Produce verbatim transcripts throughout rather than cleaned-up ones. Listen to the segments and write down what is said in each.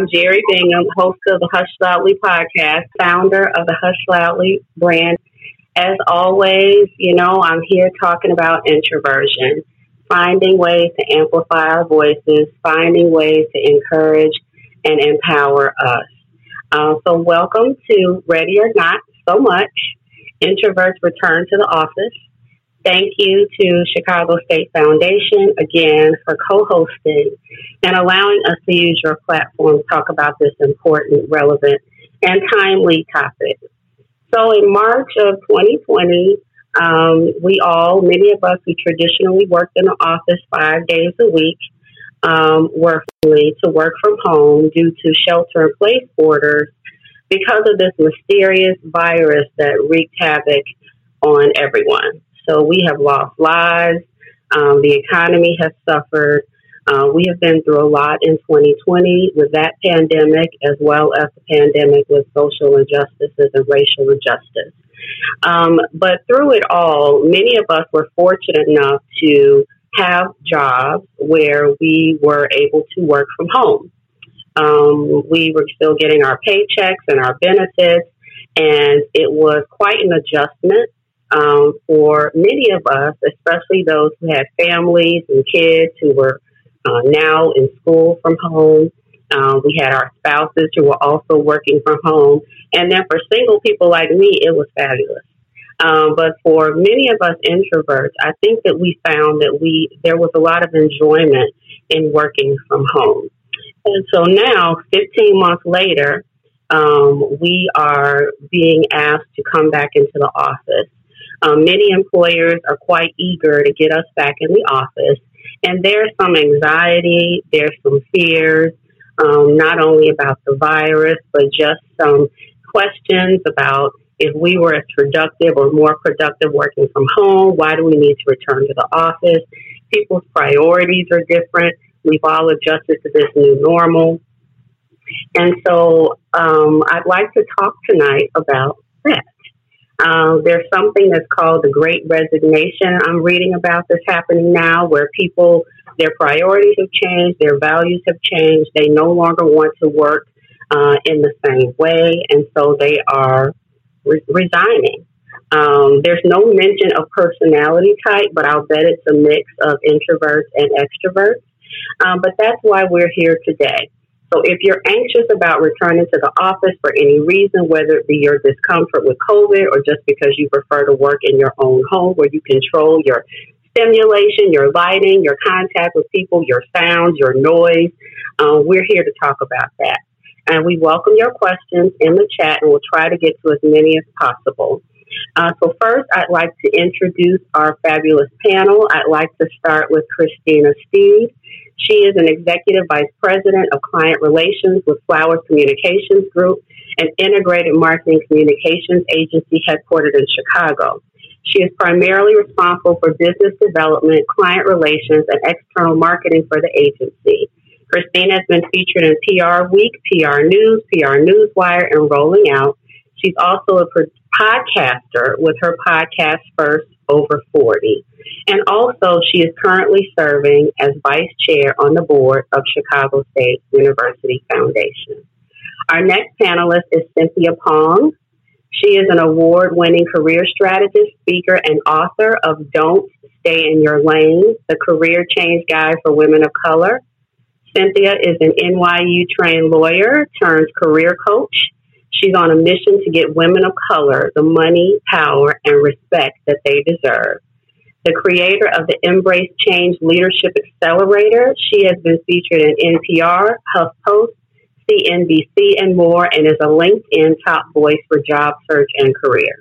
I'm Jerry Bingham, host of the Hush Loudly podcast, founder of the Hush Loudly brand. As always, you know, I'm here talking about introversion, finding ways to amplify our voices, finding ways to encourage and empower us. Uh, so welcome to Ready or Not So Much, Introverts Return to the Office. Thank you to Chicago State Foundation, again, for co-hosting and allowing us to use your platform to talk about this important, relevant, and timely topic. So in March of twenty twenty, um, we all, many of us who traditionally worked in the office five days a week, um, were free to work from home due to shelter-in-place orders because of this mysterious virus that wreaked havoc on everyone. So we have lost lives. Um, the economy has suffered. Uh, we have been through a lot in twenty twenty with that pandemic, as well as the pandemic with social injustices and racial injustice. Um, but through it all, many of us were fortunate enough to have jobs where we were able to work from home. Um, we were still getting our paychecks and our benefits, and it was quite an adjustment. Um, for many of us, especially those who had families and kids who were uh, now in school from home. Uh, we had our spouses who were also working from home. And then for single people like me, it was fabulous. Um, but for many of us introverts, I think that we found that we there was a lot of enjoyment in working from home. And so now, fifteen months later, um, we are being asked to come back into the office. Um, many employers are quite eager to get us back in the office, and there's some anxiety, there's some fears, um, not only about the virus, but just some questions about if we were as productive or more productive working from home, why do we need to return to the office? People's priorities are different. We've all adjusted to this new normal. And so um, I'd like to talk tonight about that. Uh, there's something that's called the Great Resignation. I'm reading about this happening now where people, their priorities have changed, their values have changed. They no longer want to work uh, in the same way, and so they are re- resigning. Um, there's no mention of personality type, but I'll bet it's a mix of introverts and extroverts. Um, but that's why we're here today. So if you're anxious about returning to the office for any reason, whether it be your discomfort with COVID or just because you prefer to work in your own home where you control your stimulation, your lighting, your contact with people, your sounds, your noise, uh, we're here to talk about that. And we welcome your questions in the chat, and we'll try to get to as many as possible. Uh, so first, I'd like to introduce our fabulous panel. I'd like to start with Christina Steed. She is an Executive Vice President of Client Relations with Flowers Communications Group, an integrated marketing communications agency headquartered in Chicago. She is primarily responsible for business development, client relations, and external marketing for the agency. Christina has been featured in P R Week, P R News, P R Newswire, and Rolling Out. She's also a podcaster with her podcast, First Over forty. And also, she is currently serving as vice chair on the board of Chicago State University Foundation. Our next panelist is Cynthia Pong. She is an award-winning career strategist, speaker, and author of Don't Stay in Your Lane, the Career Change Guide for Women of Color. Cynthia is an N Y U-trained lawyer turned career coach. She's on a mission to get women of color the money, power, and respect that they deserve. The creator of the Embrace Change Leadership Accelerator, she has been featured in N P R, HuffPost, C N B C, and more, and is a LinkedIn top voice for job search and career.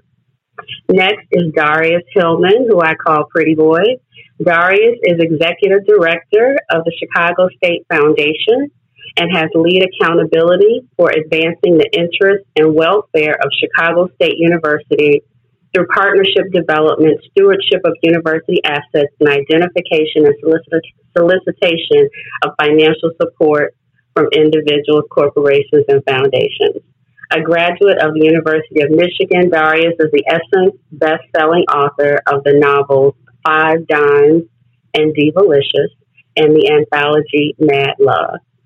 Next is Darius Hillman, who I call Pretty Boy. Darius is Executive Director of the Chicago State Foundation and has lead accountability for advancing the interests and welfare of Chicago State University through partnership development, stewardship of university assets, and identification and solicit- solicitation of financial support from individuals, corporations, and foundations. A graduate of the University of Michigan, Darius is the Essence best-selling author of the novels Five Dimes and Divalicious and the anthology Mad Love.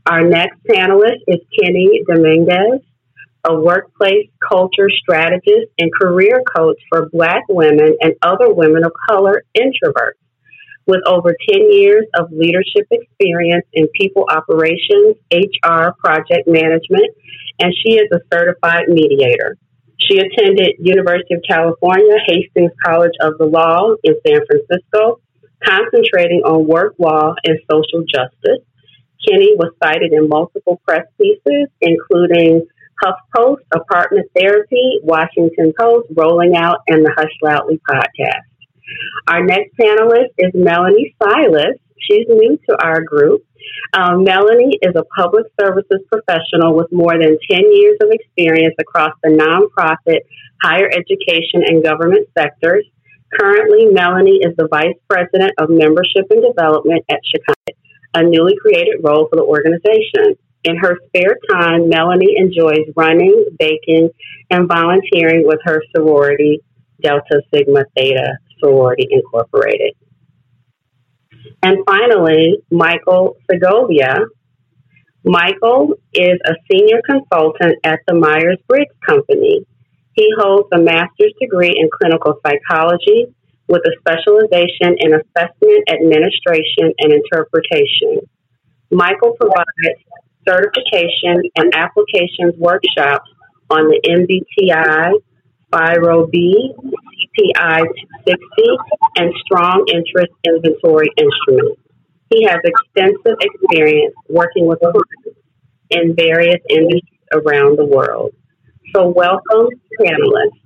Our next panelist is Kenny Dominguez, a workplace culture strategist and career coach for Black women and other women of color introverts. With over ten years of leadership experience in people operations, H R, project management, and she is a certified mediator. She attended University of California, Hastings College of the Law in San Francisco, concentrating on work law and social justice. Kenny was cited in multiple press pieces, including HuffPost, Apartment Therapy, Washington Post, Rolling Out, and the Hush Loudly podcast. Our next panelist is Melanie Silas. She's new to our group. Um, Melanie is a public services professional with more than ten years of experience across the nonprofit, higher education, and government sectors. Currently, Melanie is the Vice President of Membership and Development at Chicago, a newly created role for the organization. In her spare time, Melanie enjoys running, baking, and volunteering with her sorority, Delta Sigma Theta Sorority Incorporated. And finally, Michael Segovia. Michael is a senior consultant at the Myers-Briggs Company. He holds a master's degree in clinical psychology with a specialization in assessment, administration, and interpretation. Michael provides certification and applications workshops on the M B T I, FIRO-B, C P I two sixty, and Strong Interest Inventory Instruments. He has extensive experience working with clients in various industries around the world. So welcome, panelists.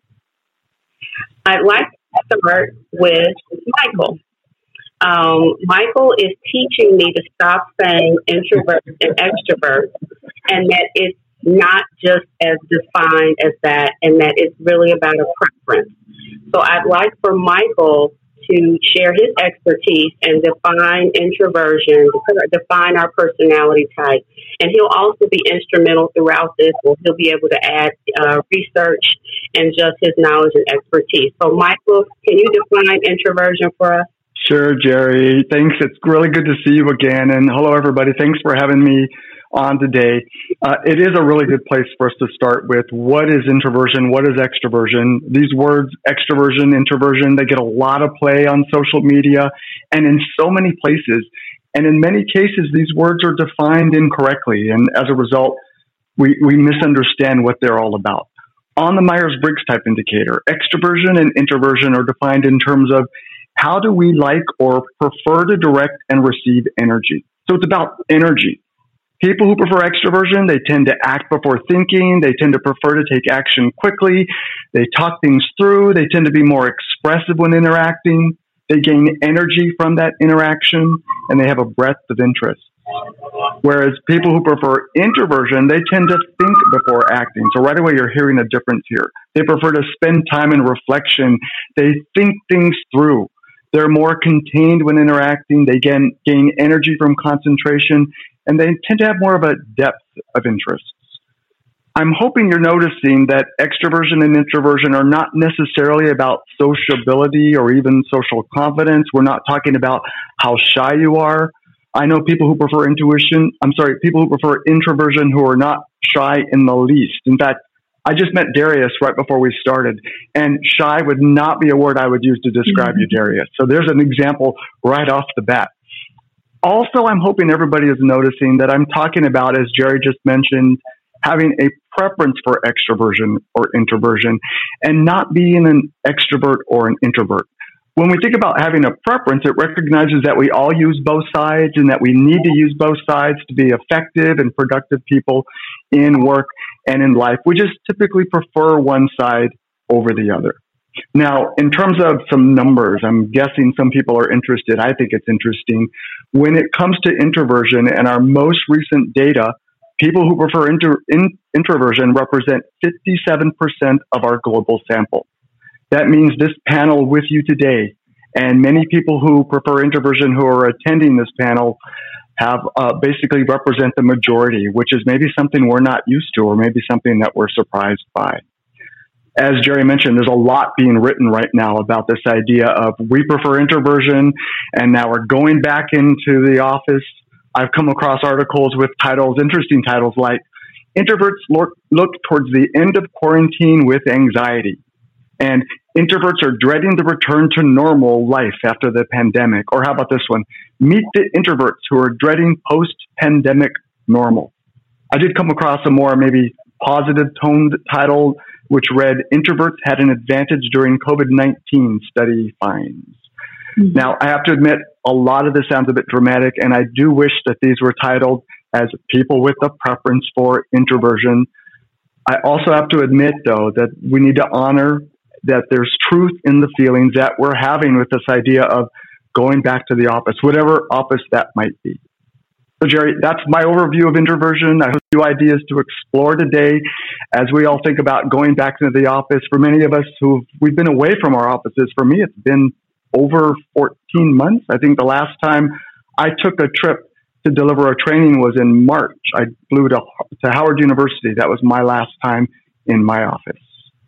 I'd like to start with Michael. Um, Michael is teaching me to stop saying introvert and extrovert, and that it's not just as defined as that, and that it's really about a preference. So I'd like for Michael to share his expertise and define introversion, define our personality type. And he'll also be instrumental throughout this, where he'll be able to add uh, research and just his knowledge and expertise. So Michael, can you define introversion for us? Sure, Jerry. Thanks. It's really good to see you again. And hello, everybody. Thanks for having me on today. Uh, it is a really good place for us to start with what is introversion, what is extroversion. These words, extroversion, introversion, they get a lot of play on social media and in so many places. And in many cases, these words are defined incorrectly. And as a result, we, we misunderstand what they're all about. On the Myers-Briggs type indicator, extroversion and introversion are defined in terms of how do we like or prefer to direct and receive energy. So it's about energy. People who prefer extroversion, they tend to act before thinking. They tend to prefer to take action quickly. They talk things through. They tend to be more expressive when interacting. They gain energy from that interaction, and they have a breadth of interest. Whereas people who prefer introversion, they tend to think before acting. So right away, you're hearing a difference here. They prefer to spend time in reflection. They think things through. They're more contained when interacting. They gain, gain energy from concentration, and they tend to have more of a depth of interests. I'm hoping you're noticing that extroversion and introversion are not necessarily about sociability or even social confidence. We're not talking about how shy you are. I know people who prefer intuition, I'm sorry, people who prefer introversion who are not shy in the least. In fact, I just met Darius right before we started, and shy would not be a word I would use to describe mm-hmm. you, Darius. So there's an example right off the bat. Also, I'm hoping everybody is noticing that I'm talking about, as Jerry just mentioned, having a preference for extroversion or introversion and not being an extrovert or an introvert. When we think about having a preference, it recognizes that we all use both sides and that we need to use both sides to be effective and productive people in work and in life. We just typically prefer one side over the other. Now, in terms of some numbers, I'm guessing some people are interested. I think it's interesting. When it comes to introversion and our most recent data, people who prefer inter- in- introversion represent fifty-seven percent of our global sample. That means this panel with you today and many people who prefer introversion who are attending this panel have uh, basically represent the majority, which is maybe something we're not used to or maybe something that we're surprised by. As Jerry mentioned, there's a lot being written right now about this idea of we prefer introversion and now we're going back into the office. I've come across articles with titles, interesting titles like Introverts look, look towards the end of quarantine with anxiety. And introverts are dreading the return to normal life after the pandemic. Or how about this one? Meet the introverts who are dreading post-pandemic normal. I did come across a more maybe positive toned title, which read, Introverts had an advantage during COVID nineteen, study finds. Mm-hmm. Now, I have to admit, a lot of this sounds a bit dramatic, and I do wish that these were titled as people with a preference for introversion. I also have to admit, though, that we need to honor that there's truth in the feelings that we're having with this idea of going back to the office, whatever office that might be. So, Jerry, that's my overview of introversion. I have a few ideas to explore today as we all think about going back into the office. For many of us who we've been away from our offices, for me, it's been over fourteen months. I think the last time I took a trip to deliver a training was in March. I flew to, to Howard University. That was my last time in my office.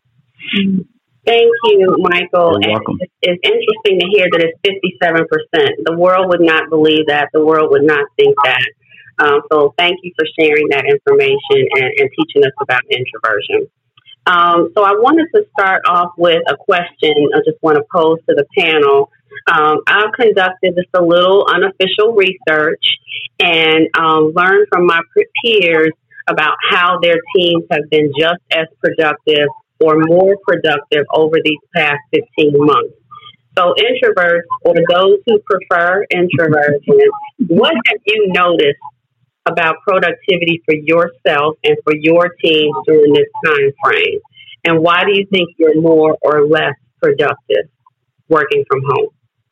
Thank you, Michael. You're welcome. It's, it's interesting to hear that it's fifty-seven percent. The world would not believe that. The world would not think that. Um, so thank you for sharing that information and, and teaching us about introversion. Um, so I wanted to start off with a question I just want to pose to the panel. Um, I've conducted just a little unofficial research and um, learned from my peers about how their teams have been just as productive or more productive over these past fifteen months. So introverts, or those who prefer introversion, what have you noticed about productivity for yourself and for your team during this time frame? And why do you think you're more or less productive working from home?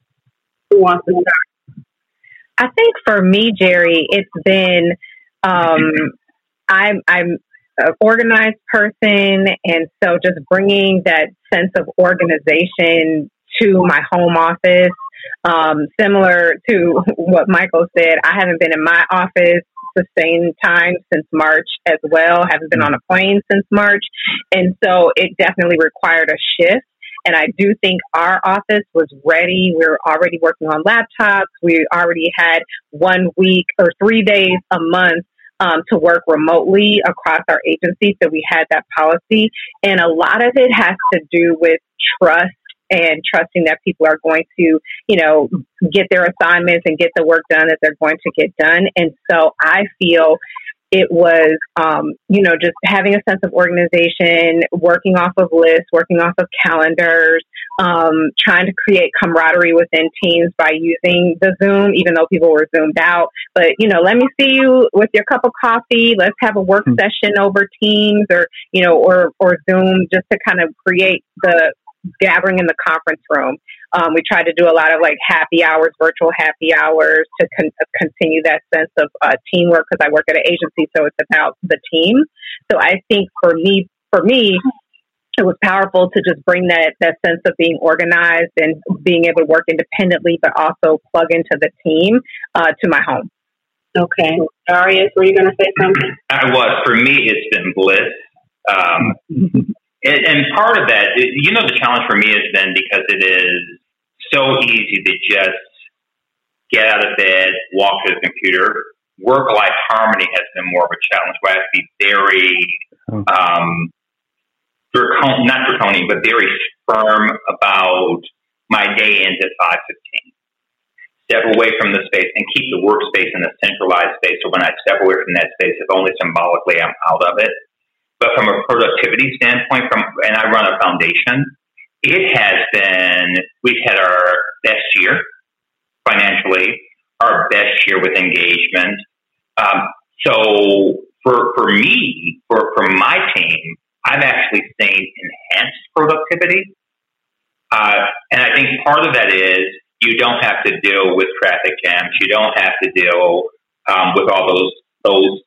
Who wants to start? I think for me, Jerry, it's been, um, I'm, I'm an organized person. And so just bringing that sense of organization to my home office, um, similar to what Michael said, I haven't been in my office the same time since March as well. Haven't been on a plane since March. And so it definitely required a shift. And I do think our office was ready. We were already working on laptops. We already had one week or three days a month um, to work remotely across our agency. So we had that policy. And a lot of it has to do with trust and trusting that people are going to, you know, get their assignments and get the work done that they're going to get done. And so I feel it was, um, you know, just having a sense of organization, working off of lists, working off of calendars, um, trying to create camaraderie within teams by using the Zoom, even though people were Zoomed out. But, you know, let me see you with your cup of coffee. Let's have a work mm-hmm. session over Teams or, you know, or, or Zoom, just to kind of create the gathering in the conference room. Um, we tried to do a lot of like happy hours, virtual happy hours to con- continue that sense of uh, teamwork, because I work at an agency, so it's about the team. So I think for me, for me, it was powerful to just bring that, that sense of being organized and being able to work independently, but also plug into the team uh, to my home. Okay. Darius, were you going to say something? I was. For me, it's been bliss. Um, And, and part of that, you know, the challenge for me has been because it is so easy to just get out of bed, walk to the computer. Work-life harmony has been more of a challenge, where I have to be very, um, dracon- not draconian, but very firm about my day ends at five fifteen. Step away from the space and keep the workspace in a centralized space. So when I step away from that space, if only symbolically, I'm out of it. But from a productivity standpoint, from and I run a foundation, it has been, we've had our best year financially, our best year with engagement. Um, so for for me, for, for my team, I've actually seen enhanced productivity. Uh, and I think part of that is you don't have to deal with traffic jams. You don't have to deal um, with all those those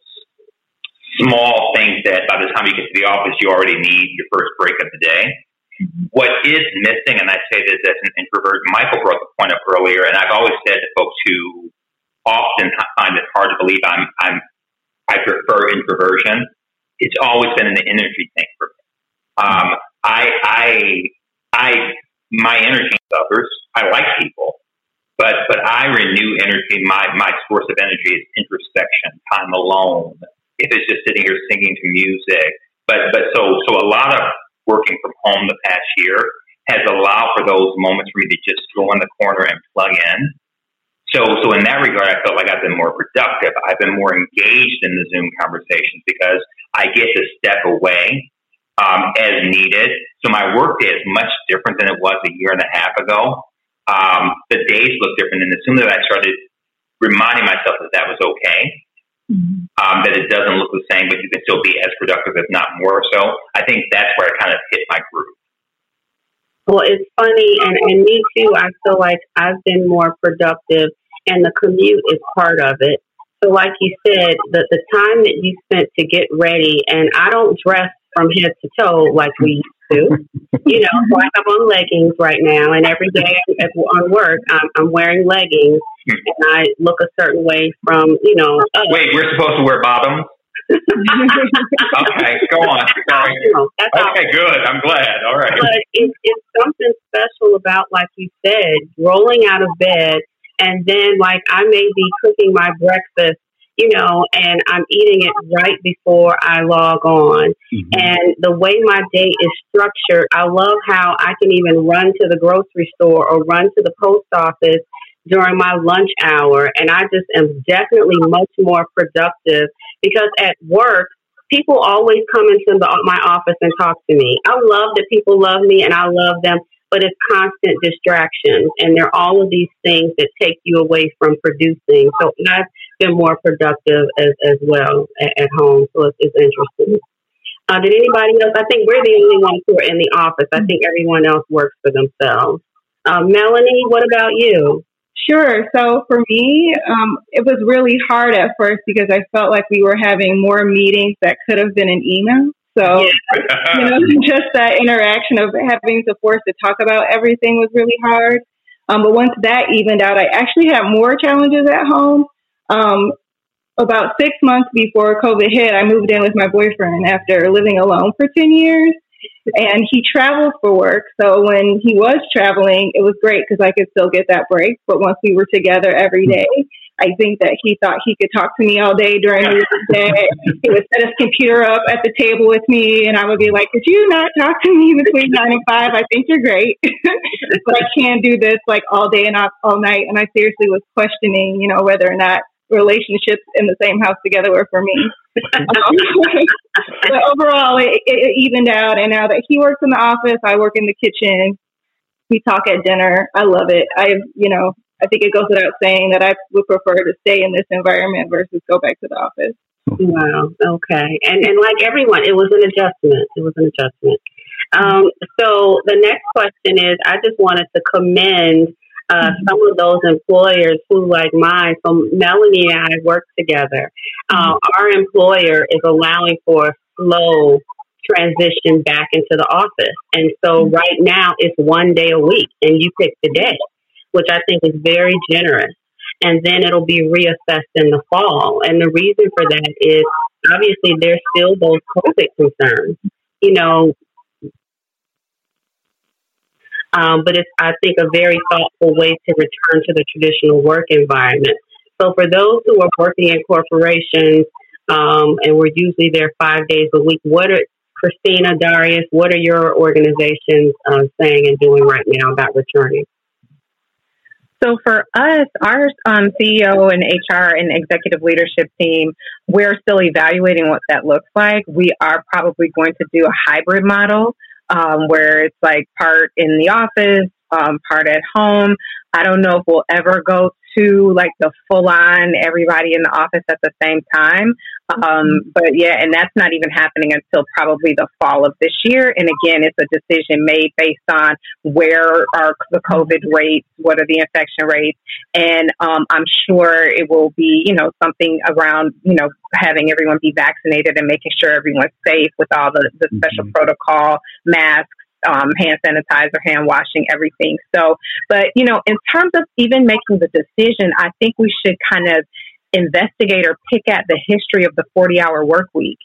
small things that by the time you get to the office, you already need your first break of the day. What is missing, and I say this as an introvert, Michael brought the point up earlier, and I've always said to folks who often find it hard to believe I'm, I'm, I prefer introversion, it's always been an energy thing for me. Um, I, I, I, my energy suffers. I like people, but, but I my renew energy, my, my source of energy is introspection, time alone. If it's just sitting here singing to music. But, but so, so a lot of working from home the past year has allowed for those moments for me to just go in the corner and plug in. So, so in that regard, I felt like I've been more productive. I've been more engaged in the Zoom conversations because I get to step away um, as needed. So my workday is much different than it was a year and a half ago. Um, the days look different, and as soon as I started reminding myself that that was okay, mm-hmm. um, that it doesn't look the same, but you can still be as productive, if not more so, I think that's where I kind of hit my groove. Well, it's funny, and, and me too, I feel like I've been more productive, and the commute is part of it. So like you said, the, the time that you spent to get ready, and I don't dress from head to toe like we used to. You know, so I have on leggings right now, and every day on work, I'm, I'm wearing leggings, and I look a certain way from, you know. Up. Wait, we're supposed to wear bottoms? Okay, go on. Sorry. No, okay, good. I'm glad. All right. But it, it's something special about, like you said, rolling out of bed, and then, like, I may be cooking my breakfast, you know, and I'm eating it right before I log on. Mm-hmm. And the way my day is structured, I love how I can even run to the grocery store or run to the post office during my lunch hour. And I just am definitely much more productive because at work, people always come into the, my office and talk to me. I love that people love me and I love them, but it's constant distractions. And there are all of these things that take you away from producing. So I've been more productive as, as well at, at home. So it's, it's interesting. Uh, did anybody else? I think we're the only ones who are in the office. I think everyone else works for themselves. Uh, Melanie, what about you? Sure. So for me, um, it was really hard at first because I felt like we were having more meetings that could have been an email. So, yeah. you know, just that interaction of having to force to talk about everything was really hard. Um, but once that evened out, I actually had more challenges at home. Um, about six months before COVID hit, I moved in with my boyfriend after living alone for ten years. And he travels for work. So when he was traveling, it was great because I could still get that break. But once we were together every day, I think that he thought he could talk to me all day during the day. He would set his computer up at the table with me, and I would be like, could you not talk to me between nine and five? I think you're great. But I can't do this like all day and all night. And I seriously was questioning, you know, whether or not relationships in the same house together were for me. um, but overall, it, it evened out. And now that he works in the office, I work in the kitchen. We talk at dinner. I love it. I, you know, I think it goes without saying that I would prefer to stay in this environment versus go back to the office. Wow. Okay. And and like everyone, it was an adjustment. It was an adjustment. Um, so the next question is, I just wanted to commend Uh, some of those employers who, like mine, so Melanie and I work together. Uh, our employer is allowing for a slow transition back into the office. And so right now it's one day a week and you pick the day, which I think is very generous. And then it'll be reassessed in the fall. And the reason for that is obviously there's still those COVID concerns, you know, Um, but it's, I think, a very thoughtful way to return to the traditional work environment. So for those who are working in corporations, um, and we're usually there five days a week, what are, Christina, Darius, what are your organizations uh, saying and doing right now about returning? So for us, our um, C E O and H R and executive leadership team, we're still evaluating what that looks like. We are probably going to do a hybrid model. Um, where it's like part in the office, um, part at home. I don't know if we'll ever go to like the full on everybody in the office at the same time. Um, but yeah, and that's not even happening until probably the fall of this year. And again, it's a decision made based on where are the COVID rates, what are the infection rates. And um, I'm sure it will be, you know, something around, you know, having everyone be vaccinated and making sure everyone's safe with all the, the special mm-hmm. protocol, masks, Um, hand sanitizer, hand washing, everything. So, but, you know, in terms of even making the decision, I think we should kind of investigate or pick at the history of the forty hour work week.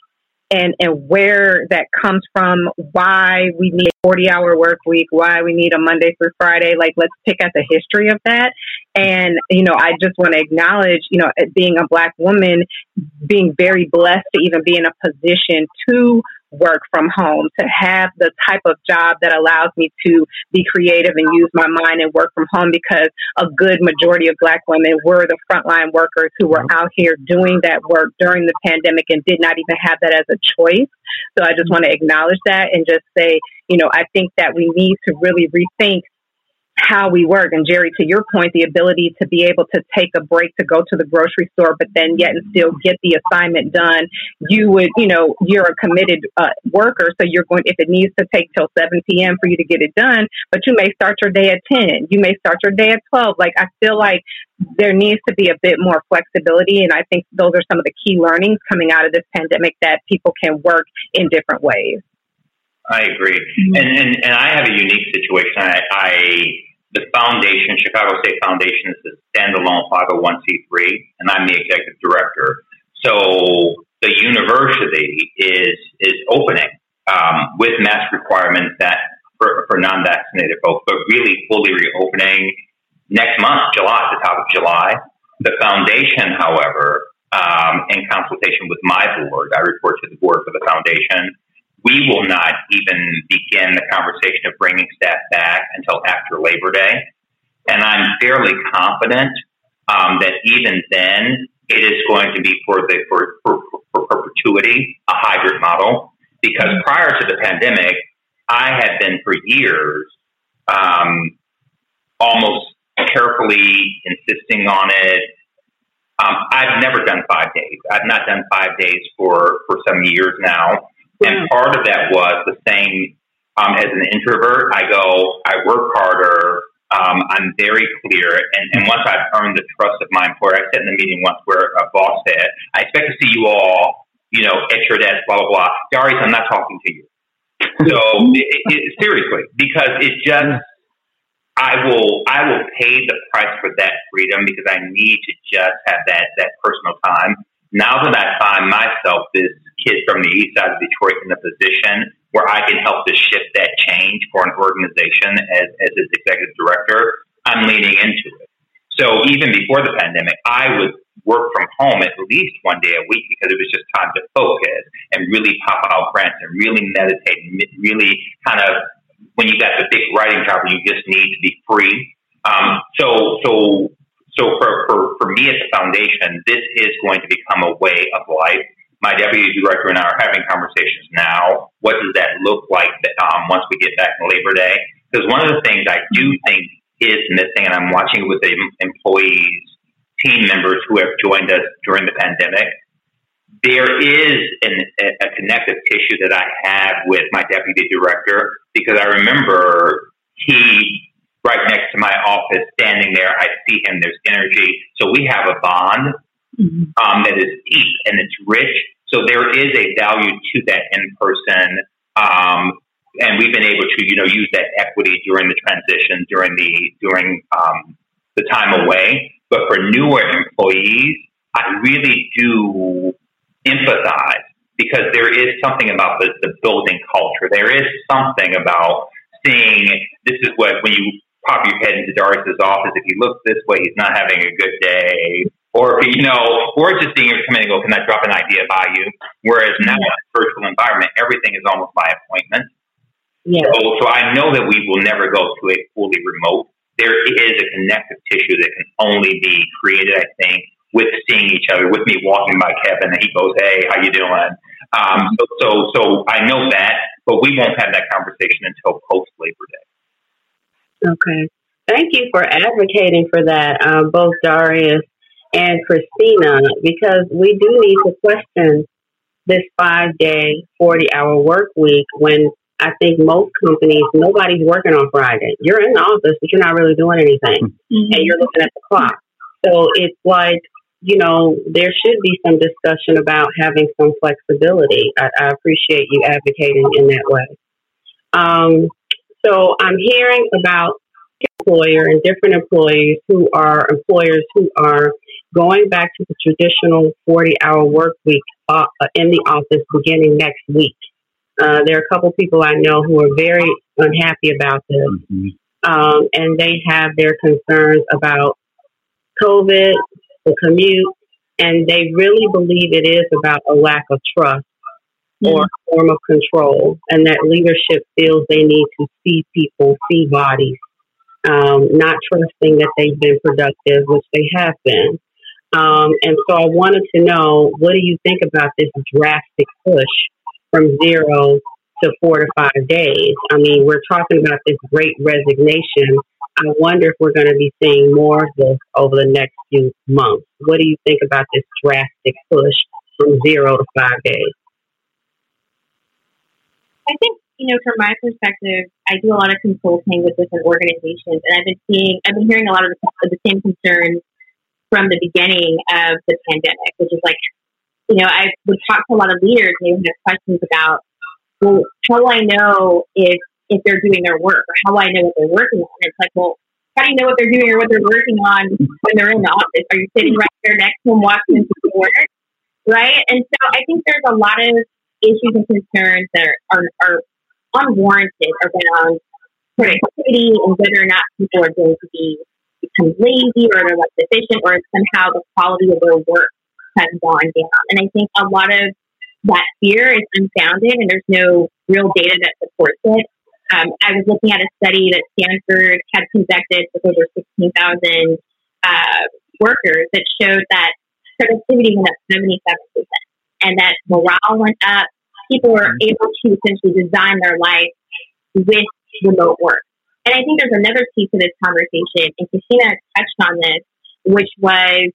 and, and where that comes from, why we need a forty hour work week, why we need a Monday through Friday. Like, let's pick at the history of that. And, you know, I just want to acknowledge, you know, being a Black woman, being very blessed to even be in a position to work from home, to have the type of job that allows me to be creative and use my mind and work from home, because a good majority of Black women were the frontline workers who were out here doing that work during the pandemic and did not even have that as a choice. So I just want to acknowledge that and just say, you know, I think that we need to really rethink how we work. And Jerry, to your point, the ability to be able to take a break to go to the grocery store, but then yet and still get the assignment done. You would, you know, you're a committed uh, worker. So you're going, if it needs to take till seven p.m. for you to get it done, but you may start your day at ten. You may start your day at twelve. Like, I feel like there needs to be a bit more flexibility. And I think those are some of the key learnings coming out of this pandemic, that people can work in different ways. I agree. Mm-hmm. And, and and I have a unique situation. I, I the foundation, Chicago State Foundation, is a standalone five oh one c three, and I'm the executive director. So the university is is opening um, with mask requirements that for, for non-vaccinated folks, but really fully reopening next month, July, the top of July. The foundation, however, um, in consultation with my board, I report to the board for the foundation, we will not even begin the conversation of bringing staff back until after Labor Day. And I'm fairly confident um, that even then it is going to be for the for, for, for perpetuity, a hybrid model. Because prior to the pandemic, I had been for years um, almost carefully insisting on it. Um, I've never done five days. I've not done five days for, for some years now. And part of that was the same um, as an introvert. I go, I work harder. Um, I'm very clear. And, and once I've earned the trust of my employer, I sat in a meeting once where a boss said, I expect to see you all, you know, at your desk, blah, blah, blah. Darius, I'm not talking to you. So it, it, seriously, because it just, I will, I will pay the price for that freedom because I need to just have that, that personal time. Now that I find myself, this kid from the east side of Detroit, in a position where I can help to shift that change for an organization as, as its executive director, I'm leaning into it. So even before the pandemic, I would work from home at least one day a week because it was just time to focus and really pop out grants and really meditate and really kind of, when you got the big writing job where you just need to be free. Um, so, so, So for, for, for me at the foundation, this is going to become a way of life. My deputy director and I are having conversations now. What does that look like um, once we get back on Labor Day? Because one of the things I do think is missing, and I'm watching with the employees, team members who have joined us during the pandemic, there is an, a connective tissue that I have with my deputy director, because I remember he... right next to my office, standing there, I see him, there's energy. So we have a bond mm-hmm. um, that is deep and it's rich. So there is a value to that in person. Um, and we've been able to, you know, use that equity during the transition, during the, during um, the time away. But for newer employees, I really do empathize, because there is something about the, the building culture. There is something about seeing, this is what, when you pop your head into Darius's office, if he looks this way, he's not having a good day. Or, if, you know, or just being able to come in and go, can I drop an idea by you? Whereas now in a virtual environment, everything is almost by appointment. Yeah. So, so I know that we will never go to a fully remote. There is a connective tissue that can only be created, I think, with seeing each other, with me walking by Kevin and he goes, hey, how you doing? Um, so, so, so I know that, but we won't have that conversation until post-Labor Day. Okay. Thank you for advocating for that, uh, both Darius and Christina, because we do need to question this five-day, forty-hour work week when I think most companies, nobody's working on Friday. You're in the office, but you're not really doing anything, mm-hmm. and you're looking at the clock. So it's like, you know, there should be some discussion about having some flexibility. I, I appreciate you advocating in that way. Um, so I'm hearing about employer and different employees who are employers who are going back to the traditional forty-hour work week uh, in the office beginning next week. Uh, there are a couple people I know who are very unhappy about this, mm-hmm. um, and they have their concerns about COVID, the commute, and they really believe it is about a lack of trust mm-hmm. or a form of control, and that leadership feels they need to see people, see bodies, um, not trusting that they've been productive, which they have been. Um, and so I wanted to know, what do you think about this drastic push from zero to four to five days? I mean, we're talking about this great resignation. I wonder if we're going to be seeing more of this over the next few months. What do you think about this drastic push from zero to five days? I think, you know, from my perspective, I do a lot of consulting with different organizations, and I've been seeing, I've been hearing a lot of the, of the same concerns from the beginning of the pandemic, which is like, you know, I would talk to a lot of leaders and they would have questions about, well, how do I know if if they're doing their work, or how do I know what they're working on? It's like, well, how do you know what they're doing or what they're working on when they're in the office? Are you sitting right there next to them watching them do work? Right? And so I think there's a lot of issues and concerns that are, are, are unwarranted around productivity and whether or not people are going to be become lazy or they're less efficient, or somehow the quality of their work has gone down. And I think a lot of that fear is unfounded, and there's no real data that supports it. Um, I was looking at a study that Stanford had conducted with over sixteen thousand uh, workers that showed that productivity went up seventy-seven percent, and that morale went up. People were able to essentially design their life with remote work. And I think there's another piece to this conversation, and Christina touched on this, which was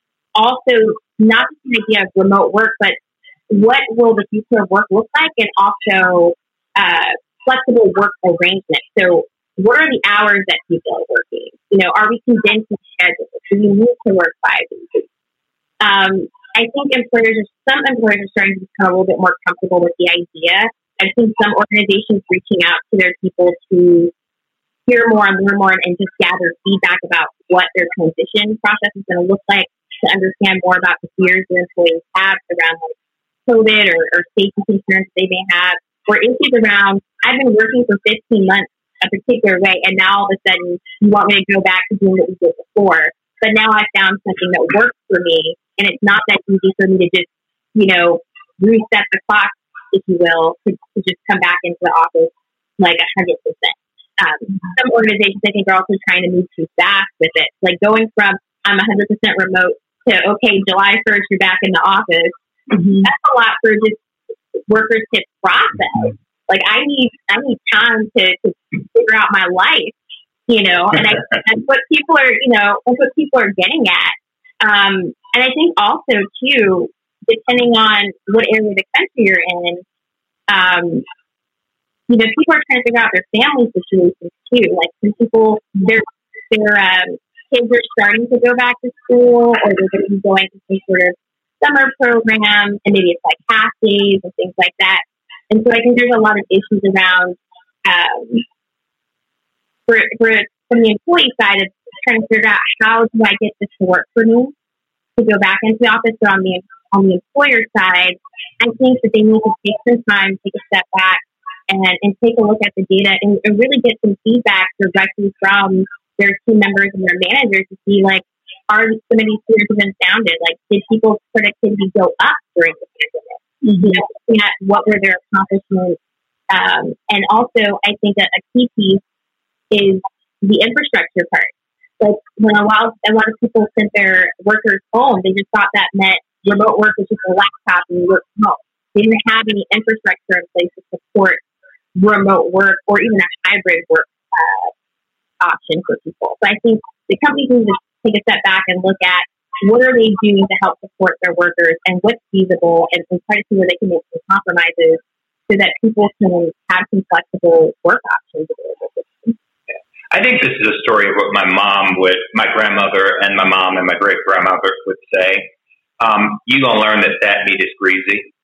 also not the idea of remote work, but what will the future of work look like, and also uh, flexible work arrangements. So what are the hours that people are working? You know, are we condensing schedules? Do we need to work five days a week? Um, I think employers, some employers are starting to become a little bit more comfortable with the idea. I've seen some organizations reaching out to their people to hear more and learn more and just gather feedback about what their transition process is going to look like, to understand more about the fears their employees have around like COVID or, or safety concerns they may have, or issues around, I've been working for fifteen months a particular way, and now all of a sudden you want me to go back to doing what we did before. But now I found something that works for me, and it's not that easy for me to just, you know, reset the clock, if you will, to, to just come back into the office like one hundred percent. Um, some organizations, I think, are also trying to move too fast with it. Like going from, I'm one hundred percent remote to, okay, July first, you're back in the office. Mm-hmm. That's a lot for just workers to process. Like I need, I need time to, to figure out my life, you know, and I, that's what people are, you know, that's what people are getting at. Um, and I think also too, depending on what area of the country you're in, um, you know, people are trying to figure out their family situations too. Like some people, their their um, kids are starting to go back to school, or they're going to be going to some sort of summer program, and maybe it's like half days and things like that. And so I think there's a lot of issues around um, for for from the employee side of trying to figure out how do I get this to work for me to go back into the office. But on the on the employer side, I think that they need to take some time, take a step back, and, and take a look at the data and, and really get some feedback directly from their team members and their managers to see, like, are some of these fears have been founded? Like, did people's productivity go up during the pandemic? Mm-hmm. You know, looking at what were their accomplishments. Um, and also, I think that a key piece is the infrastructure part. Like, when a lot, a lot of people sent their workers home, they just thought that meant remote work was just a laptop and you work from home. They didn't have any infrastructure in place to support remote work or even a hybrid work uh, option for people. So I think the companies need to take a step back and look at what are they doing to help support their workers and what's feasible, and, and try to see where they can make some compromises so that people can have some flexible work options available to them. I think this is a story of what my mom would, my grandmother and my mom and my great grandmother would say. Um, you're going to learn that that meat is greasy.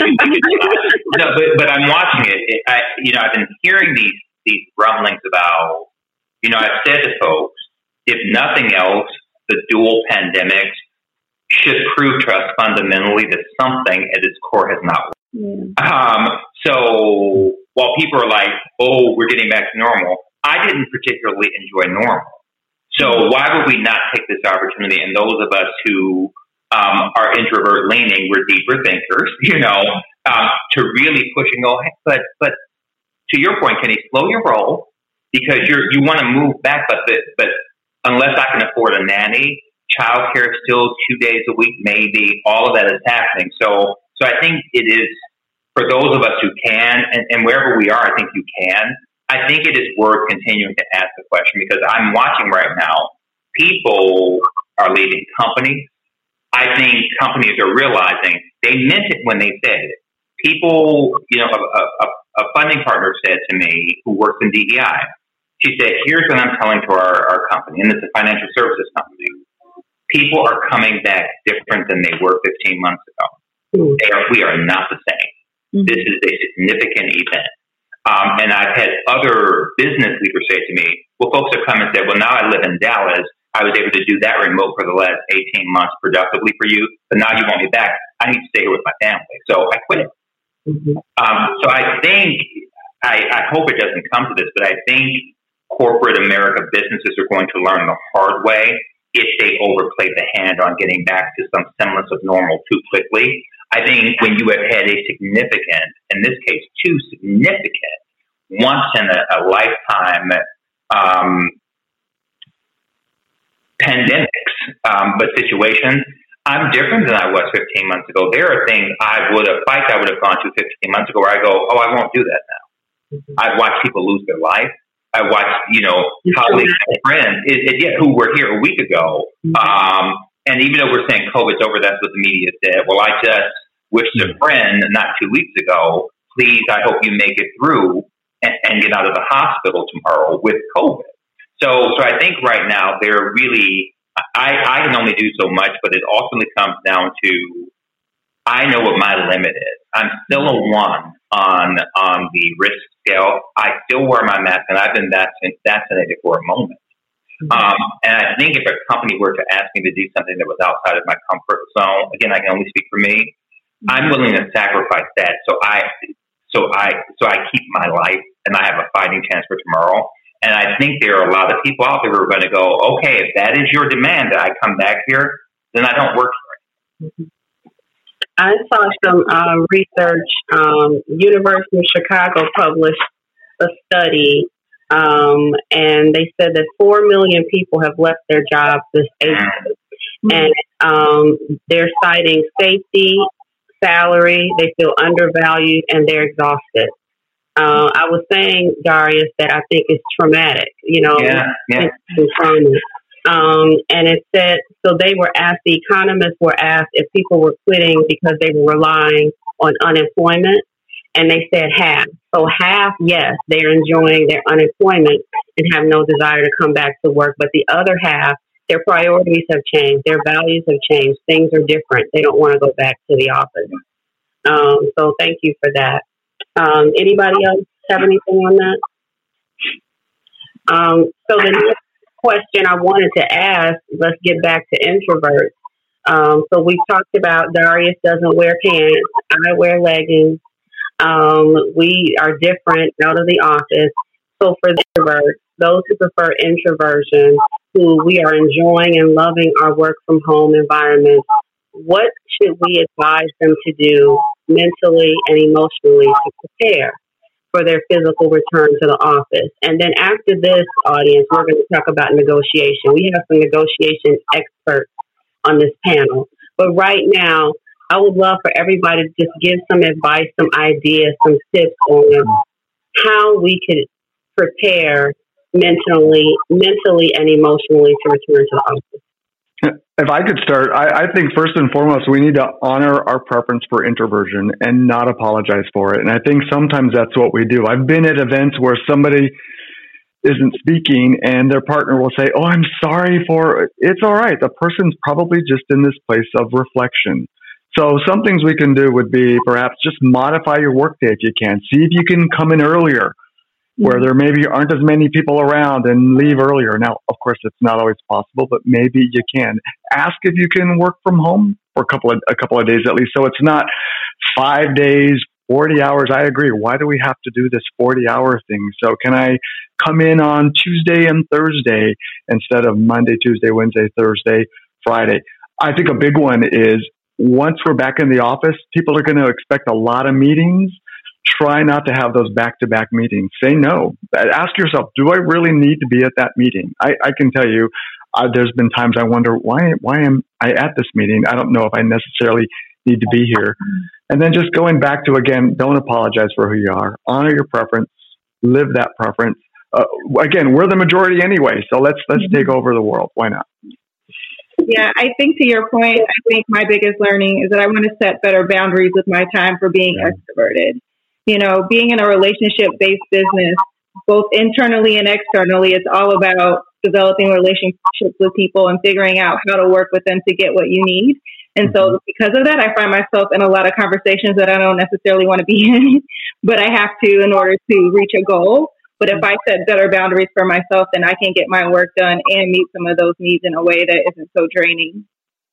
no, but, but I'm watching it. it I, you know, I've been hearing these, these rumblings about, you know, I've said to folks, if nothing else, the dual pandemics should prove to us fundamentally that something at its core has not worked. Yeah. Um, so while people are like, oh, we're getting back to normal, I didn't particularly enjoy normal. So why would we not take this opportunity? And those of us who um, are introvert leaning, we're deeper thinkers, you know, um, to really push and go, hey, but, but to your point, Kenny, slow your roll because you're, you want to move back, but, the, but unless I can afford a nanny, childcare is still two days a week, maybe all of that is happening. So, so I think it is for those of us who can, and, and wherever we are, I think you can. I think it is worth continuing to ask the question because I'm watching right now. People are leaving companies. I think companies are realizing they meant it when they said it. People, you know, a, a, a funding partner said to me who works in D E I, she said, here's what I'm telling to our, our company, and it's a financial services company. People are coming back different than they were fifteen months ago. Mm. They are, we are not the same. Mm. This is a significant event. Um, and I've had other business leaders say to me, well, folks have come and said, well, now I live in Dallas. I was able to do that remote for the last eighteen months productively for you, but now you want me back. I need to stay here with my family. So I quit it. Mm-hmm. Um, so I think, I, I hope it doesn't come to this, but I think corporate America businesses are going to learn the hard way if they overplay the hand on getting back to some semblance of normal too quickly. I think when you have had a significant, in this case, two significant, once in a, a lifetime um, pandemics, um, but situations, I'm different than I was fifteen months ago. There are things I would have, fights I would have gone to fifteen months ago where I go, oh, I won't do that now. Mm-hmm. I've watched people lose their life. I watched, you know, colleagues and friends it, it, yeah, who were here a week ago. Mm-hmm. Um, and even though we're saying COVID's over, that's what the media said. Well, I just wished a friend not two weeks ago, please, I hope you make it through and, and get out of the hospital tomorrow with COVID. So, so I think right now they're really, I, I can only do so much, but it ultimately comes down to, I know what my limit is. I'm still a one on, on the risk scale. I still wear my mask and I've been vaccinated for a moment. Um, and I think if a company were to ask me to do something that was outside of my comfort zone, again, I can only speak for me. I'm willing to sacrifice that. So I, so I, so I keep my life and I have a fighting chance for tomorrow. And I think there are a lot of people out there who are going to go, okay, if that is your demand that I come back here, then I don't work for it. I saw some uh, research. Um, University of Chicago published a study, um, and they said that four million people have left their jobs this April. And um, they're citing safety, salary, they feel undervalued, and they're exhausted. Uh, I was saying, Darius, that I think it's traumatic, you know, yeah, yeah. Um, and it said, so they were asked, the economists were asked if people were quitting because they were relying on unemployment, and they said half. So half, yes, they're enjoying their unemployment and have no desire to come back to work, but the other half, their priorities have changed, their values have changed, things are different. They don't want to go back to the office. Um, so thank you for that. Um, anybody else have anything on that? Um, so the next question I wanted to ask, let's get back to introverts. Um, so we've talked about Darius doesn't wear pants. I wear leggings. Um, we are different out of the office. So for the introverts, those who prefer introversion, who we are enjoying and loving our work from home environment, what should we advise them to do mentally and emotionally to prepare for their physical return to the office? And then after this, audience, we're going to talk about negotiation. We have some negotiation experts on this panel. But right now, I would love for everybody to just give some advice, some ideas, some tips on how we could prepare mentally, mentally and emotionally to return to the office. If I could start, I, I think first and foremost, we need to honor our preference for introversion and not apologize for it. And I think sometimes that's what we do. I've been at events where somebody isn't speaking and their partner will say, oh, I'm sorry for it. It's all right. The person's probably just in this place of reflection. So some things we can do would be perhaps just modify your workday if you can. See if you can come in earlier. where there maybe aren't as many people around and leave earlier. Now, of course, it's not always possible, but maybe you can. Ask if you can work from home for a couple of a couple of days at least. So it's not five days, forty hours. I agree. Why do we have to do this forty hour thing? So can I come in on Tuesday and Thursday instead of Monday, Tuesday, Wednesday, Thursday, Friday? I think a big one is once we're back in the office, people are going to expect a lot of meetings. Try not to have those back-to-back meetings. Say no. Ask yourself, do I really need to be at that meeting? I, I can tell you, uh, there's been times I wonder, why, why am I at this meeting? I don't know if I necessarily need to be here. And then just going back to, again, don't apologize for who you are. Honor your preference. Live that preference. Uh, again, we're the majority anyway, so let's let's take over the world. Why not? Yeah, I think to your point, I think my biggest learning is that I want to set better boundaries with my time for being yeah. extroverted. You know, being in a relationship-based business, both internally and externally, it's all about developing relationships with people and figuring out how to work with them to get what you need. And so because of that, I find myself in a lot of conversations that I don't necessarily want to be in, but I have to in order to reach a goal. But if I set better boundaries for myself, then I can get my work done and meet some of those needs in a way that isn't so draining.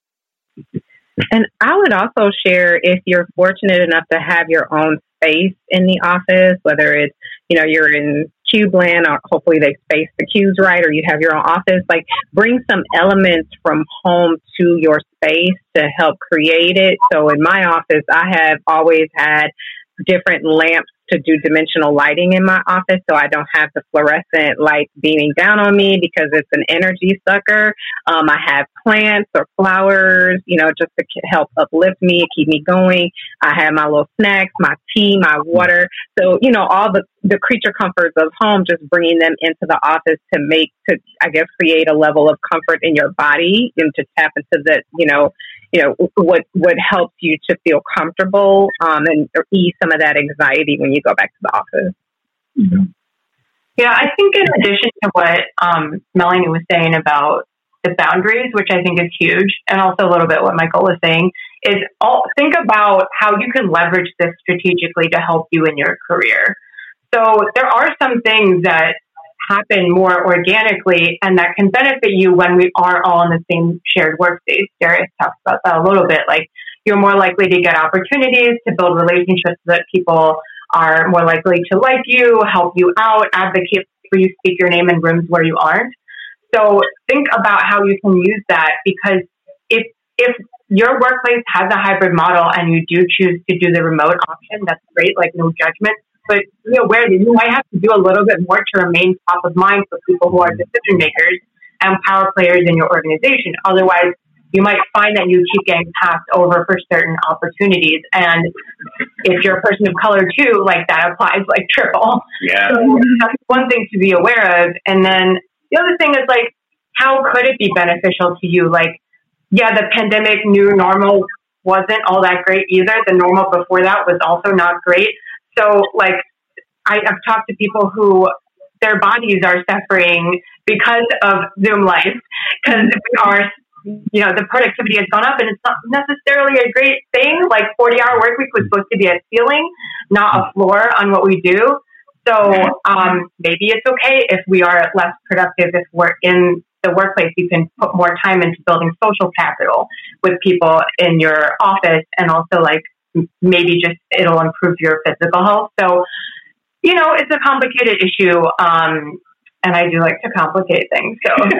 And I would also share, if you're fortunate enough to have your own space in the office, whether it's, you know, you're in Cubeland, or hopefully they space the cubes right, or you have your own office, like bring some elements from home to your space to help create it. So in my office, I have always had different lamps to do dimensional lighting in my office, so I don't have the fluorescent light beaming down on me because it's an energy sucker. Um, I have plants or flowers, you know, just to help uplift me, keep me going. I have my little snacks, my tea, my water. So, you know, all the, the creature comforts of home, just bringing them into the office to make, to, I guess, create a level of comfort in your body and to tap into that, you know, you know, what, what helps you to feel comfortable um, and ease some of that anxiety when you go back to the office. Mm-hmm. Yeah, I think in addition to what um, Melanie was saying about the boundaries, which I think is huge, and also a little bit what Michael was saying, is all, think about how you can leverage this strategically to help you in your career. So there are some things that happen more organically and that can benefit you when we are all in the same shared workspace. Darius talks about that a little bit. Like, you're more likely to get opportunities to build relationships so that people are more likely to like you, help you out, advocate for you, speak your name in rooms where you aren't. So think about how you can use that, because if if your workplace has a hybrid model and you do choose to do the remote option, that's great, like no judgment. But be aware that you might have to do a little bit more to remain top of mind for people who are decision makers and power players in your organization. Otherwise, you might find that you keep getting passed over for certain opportunities. And if you're a person of color too, like that applies like triple. Yeah. So that's one thing to be aware of. And then the other thing is, like, how could it be beneficial to you? Like, yeah, the pandemic new normal wasn't all that great either. The normal before that was also not great. So, like, I, I've talked to people who their bodies are suffering because of Zoom life, because we are, you know, the productivity has gone up, and it's not necessarily a great thing. Like, forty-hour work week was supposed to be a ceiling, not a floor on what we do. So um, maybe it's okay if we are less productive if we're in the workplace. You can put more time into building social capital with people in your office, and also, like, maybe just it'll improve your physical health. So, you know, it's a complicated issue. Um, and I do like to complicate things. So love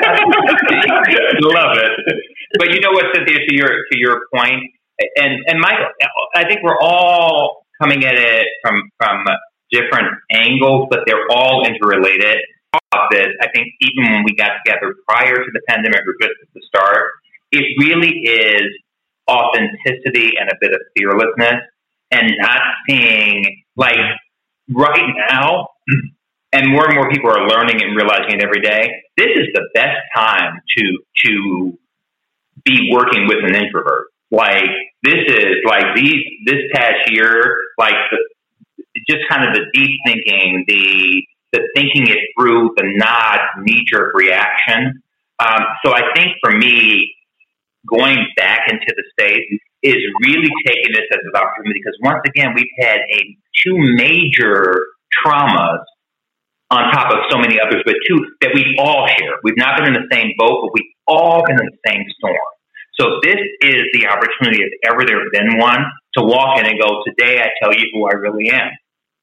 it. But you know what, Cynthia, to your, to your point, and, and Michael, I think we're all coming at it from, from different angles, but they're all interrelated. This, I think even when we got together prior to the pandemic or just at the start, it really is authenticity and a bit of fearlessness, and not seeing, like, right now, and more and more people are learning and realizing it every day, this is the best time to to be working with an introvert. Like, this is like these this past year, like the, just kind of the deep thinking, the the thinking it through, the not knee-jerk reaction. Um, so I think for me, going back into the space is really taking this as an opportunity, because once again, we've had a two major traumas on top of so many others, but two that we all share. We've not been in the same boat, but we've all been in the same storm. So this is the opportunity, if ever there has been one, to walk in and go, today I tell you who I really am.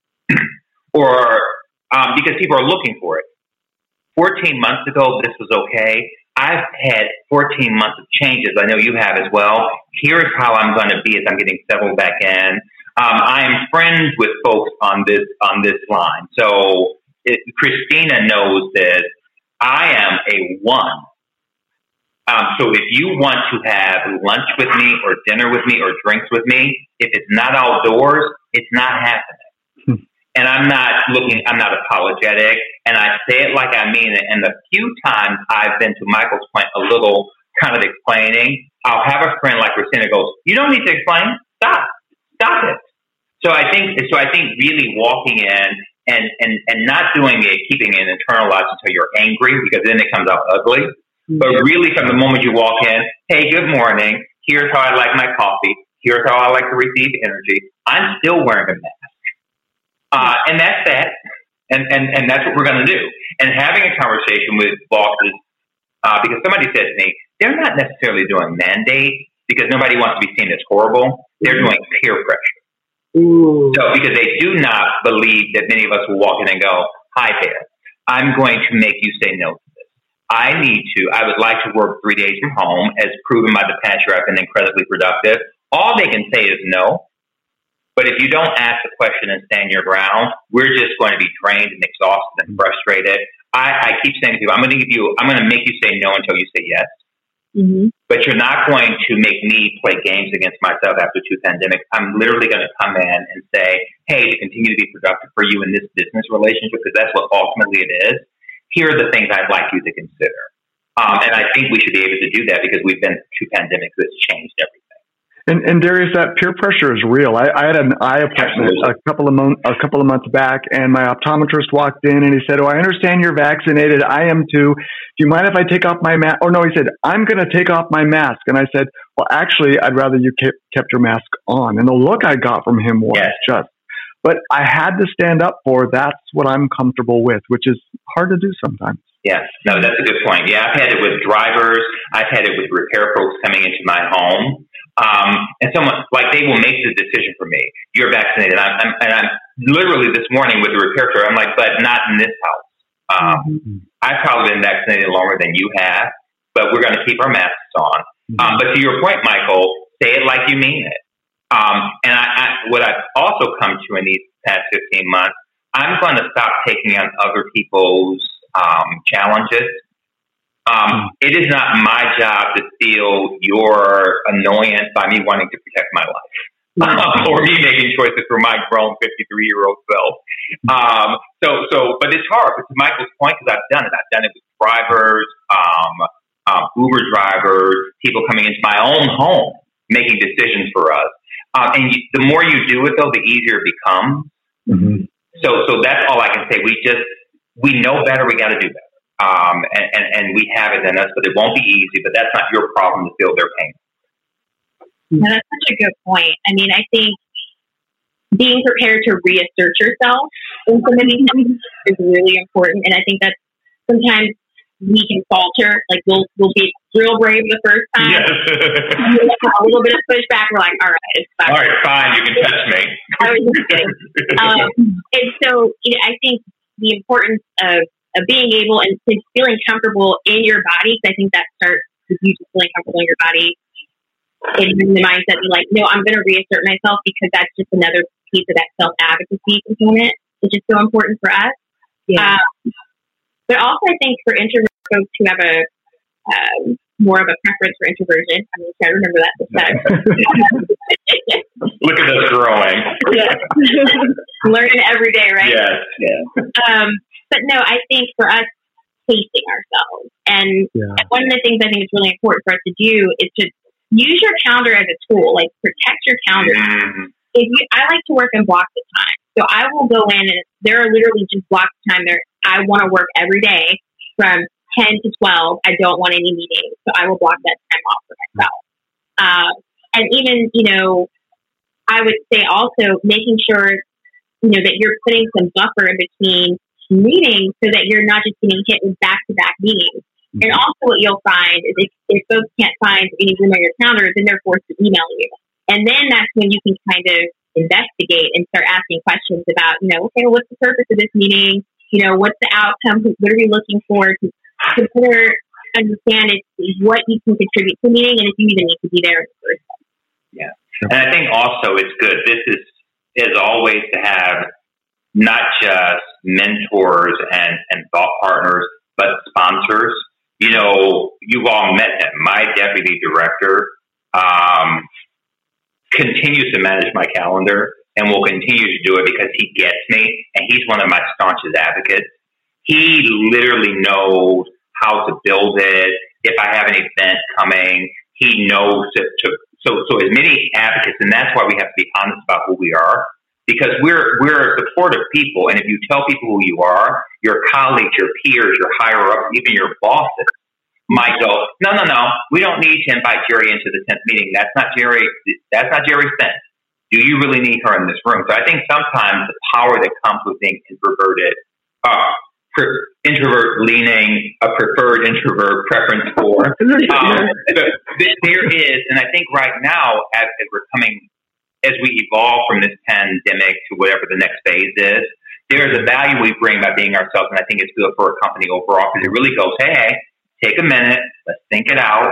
or um, because people are looking for it. fourteen months ago, this was okay. I've had fourteen months of changes. I know you have as well. Here's how I'm going to be as I'm getting settled back in. Um, I am friends with folks on this on this line. So it, Christina knows this. I am a one. Um, so if you want to have lunch with me or dinner with me or drinks with me, if it's not outdoors, it's not happening. Hmm. And I'm not looking, I'm not apologetic. And I say it like I mean it. And the few times I've been, to Michael's point, a little kind of explaining, I'll have a friend like Christina goes, you don't need to explain. Stop. Stop it. So I think, so I think really walking in and, and, and not doing it, keeping it internalized until you're angry, because then it comes out ugly. But really, from the moment you walk in, hey, good morning. Here's how I like my coffee. Here's how I like to receive energy. I'm still wearing a mask. Uh, and that's that. And, and, and that's what we're going to do. And having a conversation with bosses, uh, because somebody said to me, they're not necessarily doing mandates because nobody wants to be seen as horrible. They're doing peer pressure. Ooh. So because they do not believe that many of us will walk in and go, hi there, I'm going to make you say no. I need to, I would like to work three days from home, as proven by the past year I've been incredibly productive. All they can say is no. But if you don't ask the question and stand your ground, we're just going to be drained and exhausted and frustrated. I, I keep saying to people, I'm going to give you, I'm going to make you say no until you say yes. Mm-hmm. But you're not going to make me play games against myself after two pandemics. I'm literally going to come in and say, hey, to continue to be productive for you in this business relationship, because that's what ultimately it is. Here are the things I'd like you to consider. Um, and I think we should be able to do that because we've been through pandemics that's changed everything. And, and Darius, that peer pressure is real. I, I had an eye appointment a couple of months a couple of months back, and my optometrist walked in and he said, "Oh, I understand you're vaccinated. I am too. Do you mind if I take off my mask?" Or no, he said, "I'm going to take off my mask." And I said, "Well, actually, I'd rather you kept kept your mask on." And the look I got from him was yes. just. But I had to stand up for that's what I'm comfortable with, which is hard to do sometimes. Yes, no, that's a good point. Yeah, I've had it with drivers. I've had it with repair folks coming into my home. Um, and someone, like, they will make the decision for me. You're vaccinated. I'm, I'm, and I'm literally this morning with the repair store, I'm like, but not in this house. Um, mm-hmm. I've probably been vaccinated longer than you have, but we're going to keep our masks on. Mm-hmm. Um, but to your point, Michael, say it like you mean it. Um, and I, I, what I've also come to in these past fifteen months, I'm going to stop taking on other people's um, challenges. Um, it is not my job to feel your annoyance by me wanting to protect my life um, or me making choices for my grown fifty-three-year-old self. Um, so, so, but it's hard. But to Michael's point, because I've done it. I've done it with drivers, um, um, Uber drivers, people coming into my own home, making decisions for us. Um, and you, the more you do it, though, the easier it becomes. Mm-hmm. So, so that's all I can say. We just, we know better. We got to do better. Um, and, and, and we have it in us, but it won't be easy, but that's not your problem to feel their pain. No, that's such a good point. I mean, I think being prepared to reassert yourself in some of these things is really important. And I think that sometimes we can falter, like we'll, we'll be real brave the first time. Yes. A little bit of pushback. We're like, all right, it's fine. All right, fine. You can touch me. I was just kidding. Um, and so, you know, I think the importance of, of being able and feeling comfortable in your body, because I think that starts with you just feeling comfortable in your body. And in the mindset, be like, no, I'm going to reassert myself because that's just another piece of that self-advocacy component, which is so important for us. Yeah. Um, but also, I think for introvert folks who have a um, more of a preference for introversion, I mean, I remember that this time. Look at us growing. Yeah. Learning every day, right? Yes. Yeah. Um, but no, I think for us, pacing ourselves. And yeah. one of the things I think is really important for us to do is to use your calendar as a tool, like protect your calendar. Mm. If you, I like to work in blocks of time. So I will go in and there are literally just blocks of time there. I want to work every day from ten to twelve. I don't want any meetings. So I will block that time off for myself. Uh, and even, you know, I would say also making sure, you know, that you're putting some buffer in between meetings so that you're not just getting hit with back-to-back meetings. Mm-hmm. And also what you'll find is if, if folks can't find any room on your calendar, then they're forced to email you. And then that's when you can kind of investigate and start asking questions about, you know, okay, well, what's the purpose of this meeting? You know, what's the outcome? What are we looking for? To consider, understand it, what you can contribute to the meeting and if you even need to be there in the first place. Yeah. And I think also it's good. This is, is always to have not just mentors and, and thought partners, but sponsors. You know, you've all met him. My deputy director um, continues to manage my calendar and will continue to do it because he gets me, and he's one of my staunchest advocates. He literally knows how to build it. If I have an event coming, he knows to, to so so as many advocates, and that's why we have to be honest about who we are, because we're we're supportive people, and if you tell people who you are, your colleagues, your peers, your higher ups, even your bosses might go, no, no, no, we don't need to invite Jerry into the tenth meeting. That's not Jerry. That's not Jerry's thing. Do you really need her in this room? So I think sometimes the power that comes with being introverted, uh, per- introvert leaning, a preferred introvert preference for, um, there is, and I think right now, as, as we're coming, as we evolve from this pandemic to whatever the next phase is, there is a value we bring by being ourselves, and I think it's good for a company overall because it really goes, hey, take a minute, let's think it out.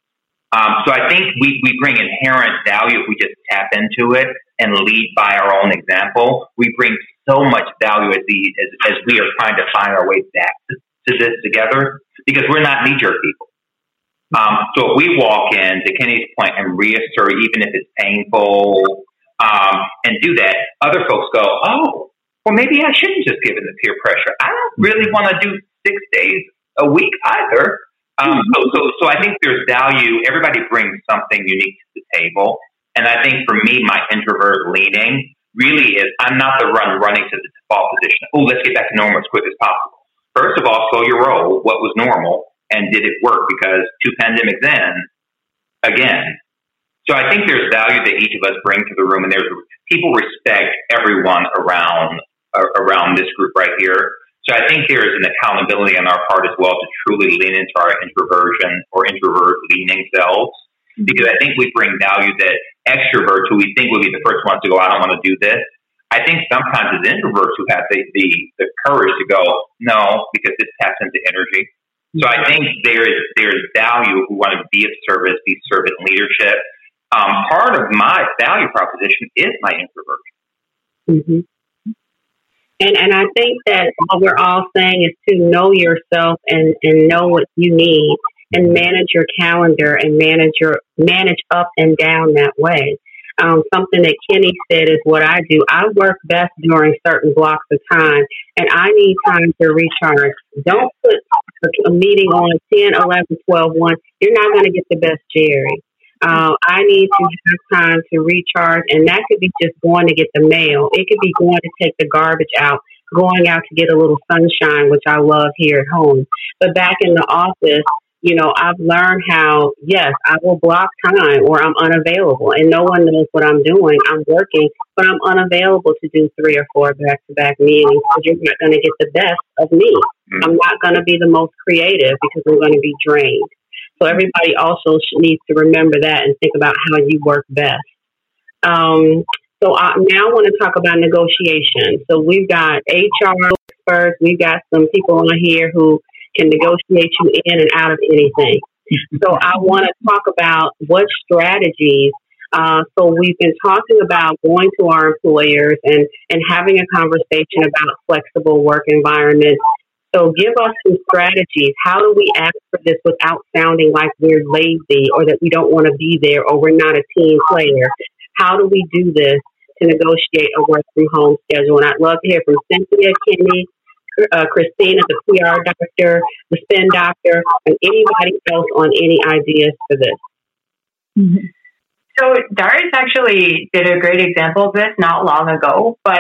Um, so I think we, we bring inherent value if we just tap into it and lead by our own example. We bring so much value as, the, as, as we are trying to find our way back to, to this together because we're not knee-jerk people. Um, so if we walk in, to Kenny's point, and reassert, even if it's painful, um, and do that, other folks go, oh, well, maybe I shouldn't just give in the peer pressure. I don't really want to do six days a week either. Um, so, so, so I think there's value. Everybody brings something unique to the table. And I think for me, my introvert leaning really is I'm not the run running to the default position. Oh, let's get back to normal as quick as possible. First of all, slow your roll. What was normal? And did it work? Because two pandemics in, again. So I think there's value that each of us bring to the room. And there's people respect everyone around, uh, around this group right here. So I think there is an accountability on our part as well to truly lean into our introversion or introvert leaning selves, because I think we bring value that extroverts who we think will be the first ones to go, I don't want to do this. I think sometimes it's introverts who have the, the, the courage to go, no, because this taps into energy. So I think there is there is value who want to be of service, be servant leadership. Um, part of my value proposition is my introversion. Mm-hmm. And and I think that what we're all saying is to know yourself and, and know what you need and manage your calendar and manage your manage up and down that way. Um, something that Kenny said is what I do. I work best during certain blocks of time, and I need time to recharge. Don't put a meeting on ten, eleven, twelve, one. You're not going to get the best Jerry. Uh, I need to have time to recharge, and that could be just going to get the mail. It could be going to take the garbage out, going out to get a little sunshine, which I love here at home. But back in the office, you know, I've learned how, yes, I will block time or I'm unavailable, and no one knows what I'm doing. I'm working, but I'm unavailable to do three or four back-to-back meetings because you're not going to get the best of me. Mm-hmm. I'm not going to be the most creative because I'm going to be drained. So everybody also needs to remember that and think about how you work best. Um, so I now want to talk about negotiation. So we've got H R experts. We've got some people on here who can negotiate you in and out of anything. So I want to talk about what strategies. Uh, so we've been talking about going to our employers and, and having a conversation about flexible work environments. So give us some strategies. How do we ask for this without sounding like we're lazy or that we don't want to be there or we're not a team player? How do we do this to negotiate a work from home schedule? And I'd love to hear from Cynthia, Kenny, uh, Christina, the P R doctor, the spin doctor, and anybody else on any ideas for this. Mm-hmm. So Darius actually did a great example of this not long ago, but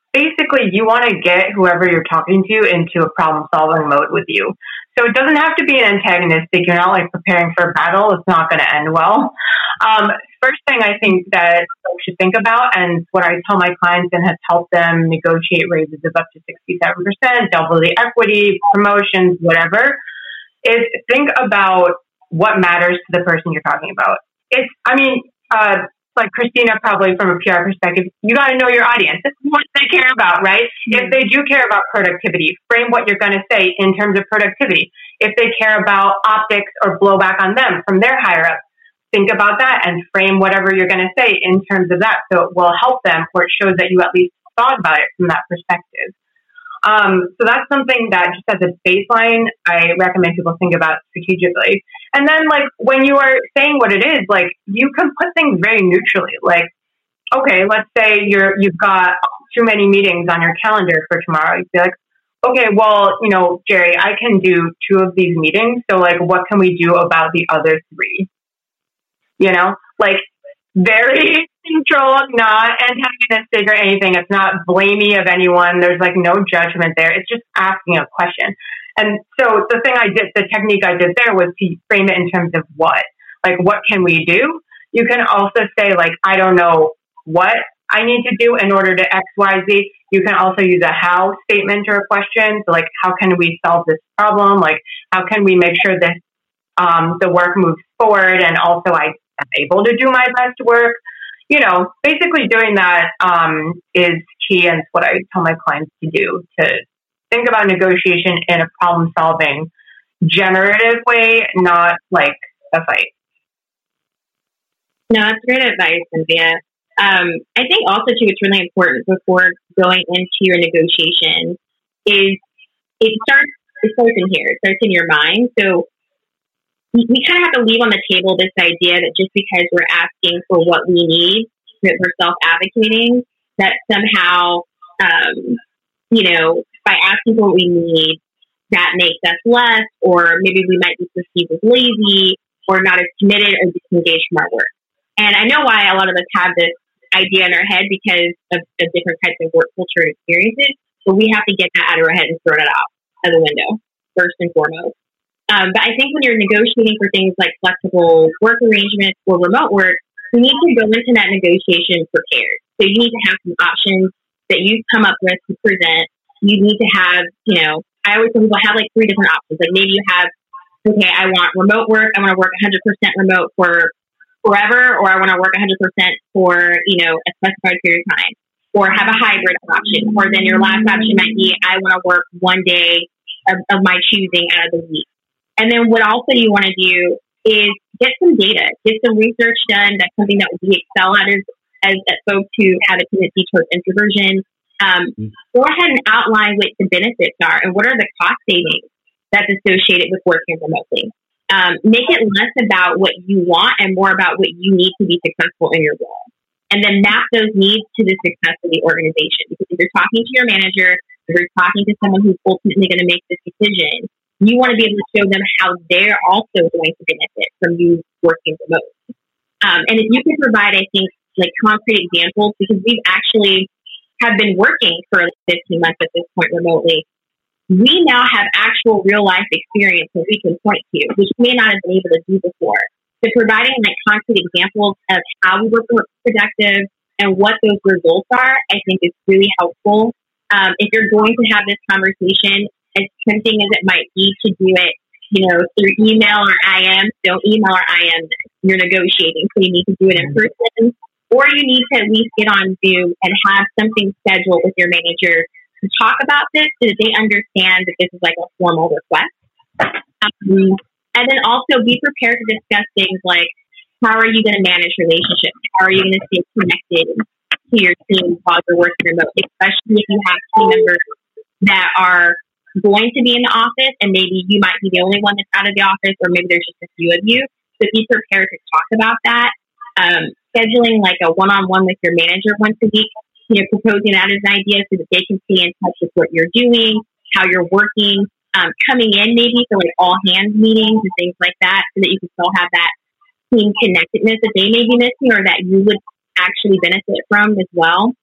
basically you want to get whoever you're talking to into a problem solving mode with you. So it doesn't have to be an antagonistic. You're not like preparing for a battle. It's not going to end well. Um, first thing I think that folks should think about, and what I tell my clients and has helped them negotiate raises of up to sixty-seven percent, double the equity, promotions, whatever, is think about what matters to the person you're talking about. It's, I mean, uh, like Christina, probably from a P R perspective, you got to know your audience. This is what they care about, right? Mm-hmm. If they do care about productivity, frame what you're going to say in terms of productivity. If they care about optics or blowback on them from their higher ups, think about that and frame whatever you're going to say in terms of that. So it will help them, or it shows that you at least thought about it from that perspective. Um, so that's something that just as a baseline, I recommend people think about strategically. And then like when you are saying what it is, like you can put things very neutrally. Like, okay, let's say you're, you've got too many meetings on your calendar for tomorrow. You'd be like, okay, well, you know, Jerry, I can do two of these meetings. So like, what can we do about the other three? You know, like very neutral, not antagonistic or anything. It's not blamey of anyone. There's like no judgment there. It's just asking a question. And so the thing I did, the technique I did there was to frame it in terms of what, like, what can we do? You can also say like, I don't know what I need to do in order to X, Y, Z. You can also use a how statement or a question. So like, how can we solve this problem? Like, how can we make sure that um, the work moves forward? And also I am able to do my best work. You know, basically doing that um, is key, and it's what I tell my clients to do, to think about negotiation in a problem-solving, generative way, not like a fight. No, that's great advice, Cynthia. Um, I think also, too, it's really important before going into your negotiation is it starts, it starts in here. It starts in your mind. So we, we kind of have to leave on the table this idea that just because we're asking for what we need, that we're self-advocating, that somehow, um, you know, by asking for what we need, that makes us less, or maybe we might be perceived as lazy or not as committed or disengaged from our work. And I know why a lot of us have this idea in our head because of, of different types of work culture and experiences, but we have to get that out of our head and throw it out of the window, first and foremost. Um, but I think when you're negotiating for things like flexible work arrangements or remote work, you need to go into that negotiation prepared. So you need to have some options that you come up with to present. You need to have, you know, I always tell people have like three different options. Like maybe you have, okay, I want remote work. I want to work one hundred percent remote for forever, or I want to work one hundred percent for, you know, a specified period of time, or have a hybrid option. Or then your last option might be, I want to work one day of, of my choosing out of the week. And then what also you want to do is get some data, get some research done. That's something that we excel at as, as, as folks who have a tendency towards introversion. Um, go ahead and outline what the benefits are and what are the cost savings that's associated with working remotely. Um, make it less about what you want and more about what you need to be successful in your role. And then map those needs to the success of the organization. Because if you're talking to your manager, if you're talking to someone who's ultimately going to make this decision, you want to be able to show them how they're also going to benefit from you working remotely. Um, and if you can provide, I think, like concrete examples, because we've actually have been working for fifteen months at this point remotely, we now have actual real life experience that we can point to, which we may not have been able to do before. So providing like concrete examples of how we were productive and what those results are, I think is really helpful. Um, if you're going to have this conversation, as tempting as it might be to do it, you know, through email or I M, don't email or I M. You're negotiating, so you need to do it in person, or you need to at least get on Zoom and have something scheduled with your manager to talk about this so that they understand that this is like a formal request. Um, and then also be prepared to discuss things like, how are you going to manage relationships? How are you going to stay connected to your team while you're working remote, especially if you have team members that are going to be in the office and maybe you might be the only one that's out of the office, or maybe there's just a few of you. So be prepared to talk about that. Um, scheduling like a one-on-one with your manager once a week, you know, proposing that as an idea so that they can stay in touch with what you're doing, how you're working, um, coming in maybe for like all hands meetings and things like that, so that you can still have that team connectedness that they may be missing or that you would actually benefit from as well.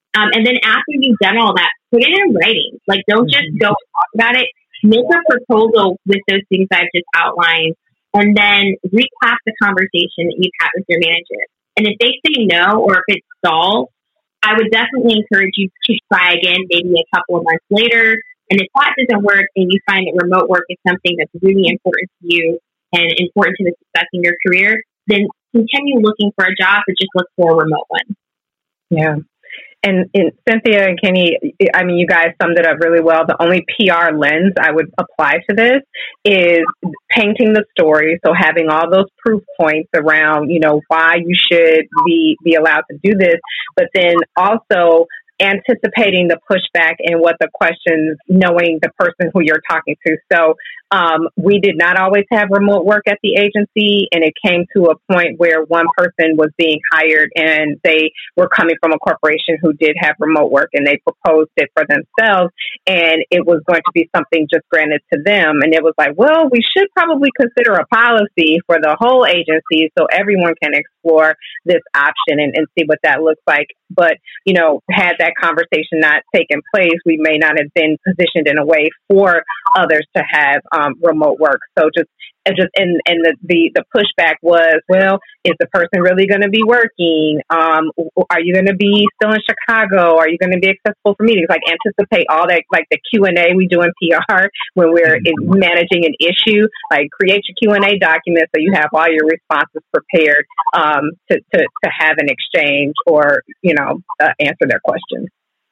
Um, and then after you've done all that, put it in writing. Like, don't just go and talk about it. Make a proposal with those things I've just outlined, and then recap the conversation that you've had with your manager. And if they say no, or if it's stalled, I would definitely encourage you to try again, maybe a couple of months later. And if that doesn't work and you find that remote work is something that's really important to you and important to the success in your career, then continue looking for a job, but just look for a remote one. Yeah. And, and Cynthia and Kenny, I mean, you guys summed it up really well. The only P R lens I would apply to this is painting the story. So having all those proof points around, you know, why you should be, be allowed to do this, but then also anticipating the pushback and what the questions, knowing the person who you're talking to. So um, we did not always have remote work at the agency, and it came to a point where one person was being hired and they were coming from a corporation who did have remote work, and they proposed it for themselves, and it was going to be something just granted to them. And it was like, well, we should probably consider a policy for the whole agency so everyone can explore this option and, and see what that looks like. But, you know, had that conversation not taken place, we may not have been positioned in a way for others to have um, remote work. So just, just and, and the, the, the pushback was, well, is the person really going to be working? Um, are you going to be still in Chicago? Are you going to be accessible for meetings? Like, anticipate all that, like the Q and A we do in P R when we're in managing an issue. Like, create your Q and A document so you have all your responses prepared um, to, to, to have an exchange or, you know, uh, answer their questions.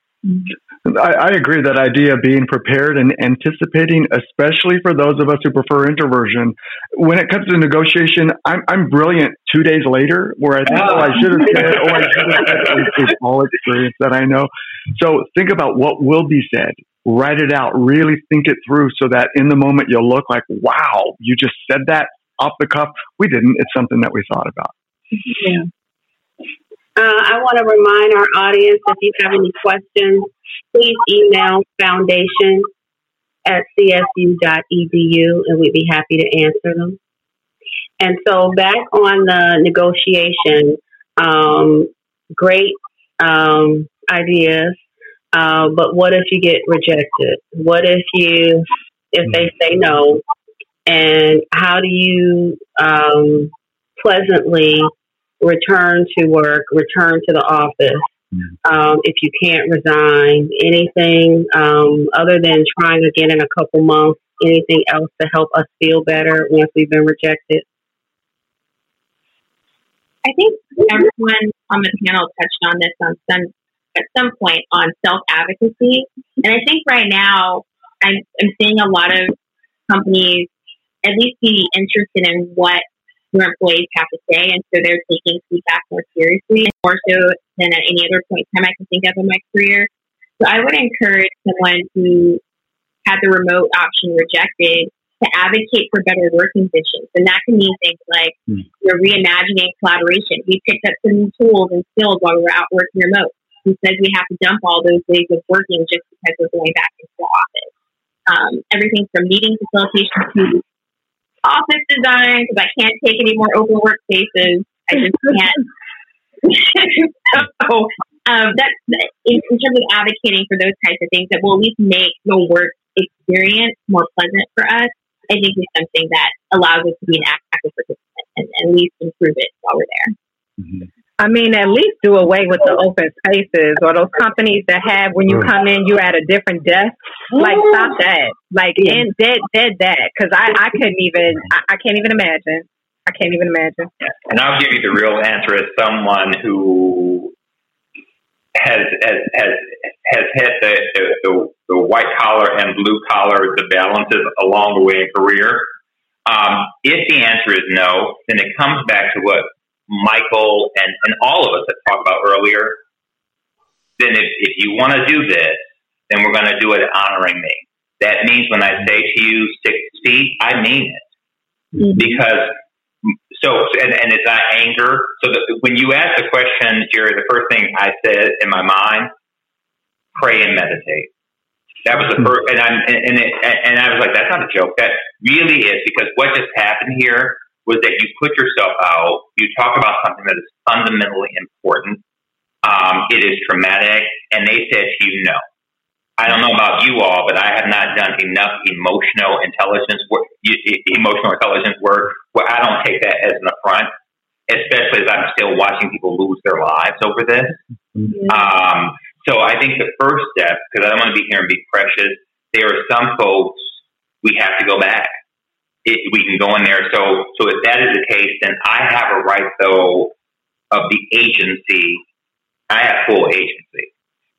I, I agree that idea of being prepared and anticipating, especially for those of us who prefer introversion. When it comes to negotiation, I'm, I'm brilliant two days later where I think, oh, I should have said, oh, I should have said, it's all experience that I know. So think about what will be said. Write it out. Really think it through so that in the moment you'll look like, wow, you just said that off the cuff. We didn't. It's something that we thought about. Yeah. Uh, I want to remind our audience, if you have any questions, please email foundation at c s u dot e d u, and we'd be happy to answer them. And so back on the negotiation, um, great um, ideas, uh, but what if you get rejected? What if you, if they say no? And how do you um, pleasantly return to work, return to the office, um, if you can't resign, anything um, other than trying again in a couple months, anything else to help us feel better once we've been rejected? I think everyone on the panel touched on this on some, at some point on self-advocacy. And I think right now I'm, I'm seeing a lot of companies at least be interested in what your employees have to say, and so they're taking feedback more seriously, more so than at any other point in time I can think of in my career. So I would encourage someone who had the remote option rejected to advocate for better working conditions, and that can mean things like mm. you're reimagining collaboration. We picked up some tools and skills while we were out working remote. Who says we have to dump all those ways of working just because we're going back into the office? Um, everything from meeting facilitation to office design, because I can't take any more open workspaces. I just can't. so um, that's in, in terms of advocating for those types of things that will at least make the work experience more pleasant for us. I think is something that allows us to be an active participant and, and at least improve it while we're there. Mm-hmm. I mean, at least do away with the open spaces or those companies that have when you come in, you're at a different desk. Like, stop that. Like, and dead, dead that. Because I, I couldn't even, I, I can't even imagine. I can't even imagine. And I'll give you the real answer as someone who has has has, has hit the, the, the white collar and blue collar, the balances along the way in career. Um, if the answer is no, then it comes back to what Michael and, and all of us have talked about earlier. Then if, if you want to do this, then we're going to do it honoring me. That means when I say to you six feet, I mean it. Mm-hmm. Because, so, and, and it's not anger. So the, when you ask the question, Jerry, the first thing I said in my mind, pray and meditate. That was the first, and, I'm, and, and, it, and I was like, that's not a joke. That really is, because what just happened here was that you put yourself out, you talk about something that is fundamentally important. Um, it is traumatic. and they said to you, no. I don't know about you all, but I have not done enough emotional intelligence work, emotional intelligence work where I don't take that as an affront, especially as I'm still watching people lose their lives over this. Mm-hmm. Um, so I think the first step, because I don't want to be here and be precious, there are some folks we have to go back. It, we can go in there. So, so if that is the case, then I have a right, though, of the agency. I have full agency.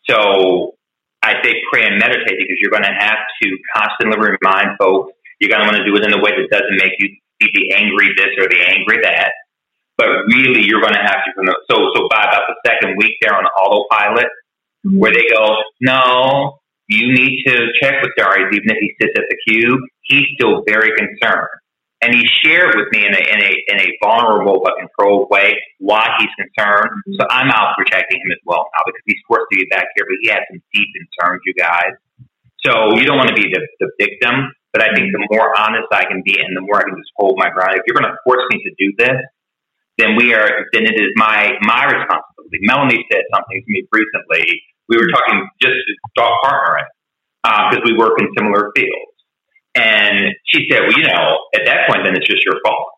So I say pray and meditate, because you're going to have to constantly remind folks. You're going to want to do it in a way that doesn't make you be the angry this or the angry that. But really, you're going to have to. So, so by about the second week, they're on autopilot, mm-hmm. where they go, no, you need to check with Darius, even if he sits at the cube. He's still very concerned. And he shared with me in a, in a, in a vulnerable but controlled way why he's concerned. So I'm out protecting him as well now, because he's forced to be back here, but he has some deep concerns, you guys. So you don't want to be the, the victim, but I think the more honest I can be and the more I can just hold my ground, if you're going to force me to do this, then we are, then it is my, my responsibility. Melanie said something to me recently. We were talking just thought partnering, because uh, we work in similar fields. And she said, well, you know, at that point, then it's just your fault.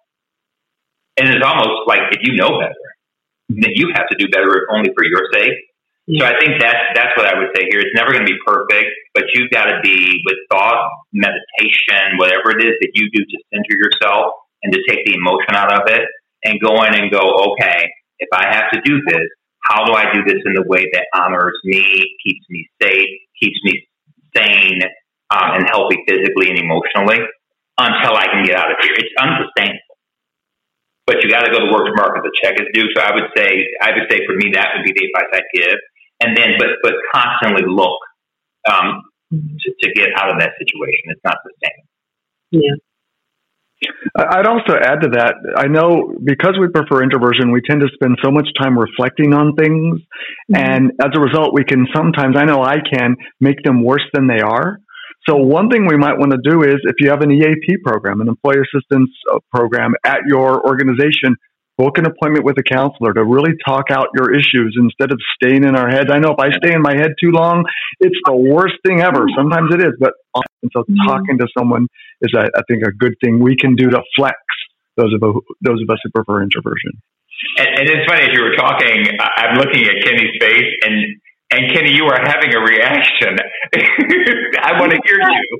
And it's almost like, if you know better, then you have to do better only for your sake. Yeah. So I think that's, that's what I would say here. It's never going to be perfect, but you've got to be with thought, meditation, whatever it is that you do to center yourself and to take the emotion out of it and go in and go, okay, if I have to do this, how do I do this in the way that honors me, keeps me safe, keeps me sane, Um, and healthy physically and emotionally until I can get out of here? It's unsustainable. But you got to go to work tomorrow because the check is due. So I would say, I would say for me, that would be the advice I'd give. And then, but but constantly look um, to, to get out of that situation. It's not sustainable. Yeah. I'd also add to that. I know because we prefer introversion, we tend to spend so much time reflecting on things. Mm-hmm. And as a result, we can sometimes, I know I can, make them worse than they are. So one thing we might want to do is, if you have an E A P program, an employee assistance program at your organization, book an appointment with a counselor to really talk out your issues instead of staying in our heads. I know if I stay in my head too long, it's the worst thing ever. Sometimes it is, but often, so talking to someone is, I, I think, a good thing we can do to flex those of those of us who prefer introversion. And, and it's funny, as you were talking, I'm looking at Kenny's face, and And Kenny, you are having a reaction. I want to hear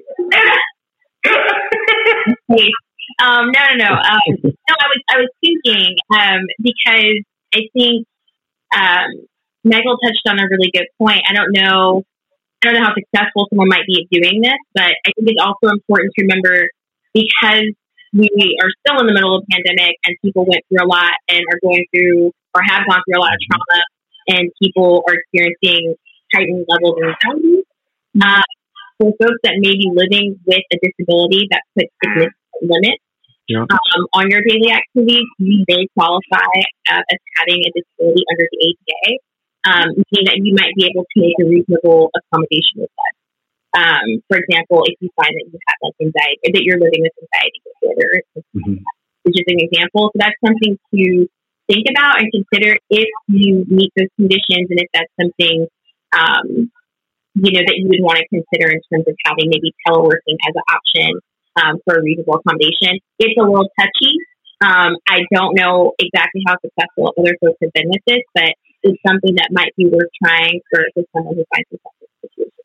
you. um, no, no, no. Um, no, I was, I was thinking um, because I think um, Michael touched on a really good point. I don't know, I don't know how successful someone might be at doing this, but I think it's also important to remember, because we are still in the middle of a pandemic and people went through a lot and are going through or have gone through a lot of trauma, and people are experiencing heightened levels of anxiety. Uh, for folks that may be living with a disability that puts significant limits yeah. um, on your daily activities, you may qualify uh, as having a disability under the A D A, um, meaning that you might be able to make a reasonable accommodation with that. Um, for example, if you find that you have like anxiety, that you're living with anxiety disorder, mm-hmm. which is an example. So that's something to think about and consider if you meet those conditions, and if that's something um, you know that you would want to consider in terms of having maybe teleworking as an option um, for a reasonable accommodation. It's a little touchy. Um, I don't know exactly how successful other folks have been with this, but it's something that might be worth trying for, for someone who finds themselves in this situation.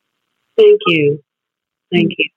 Thank you. Thank you.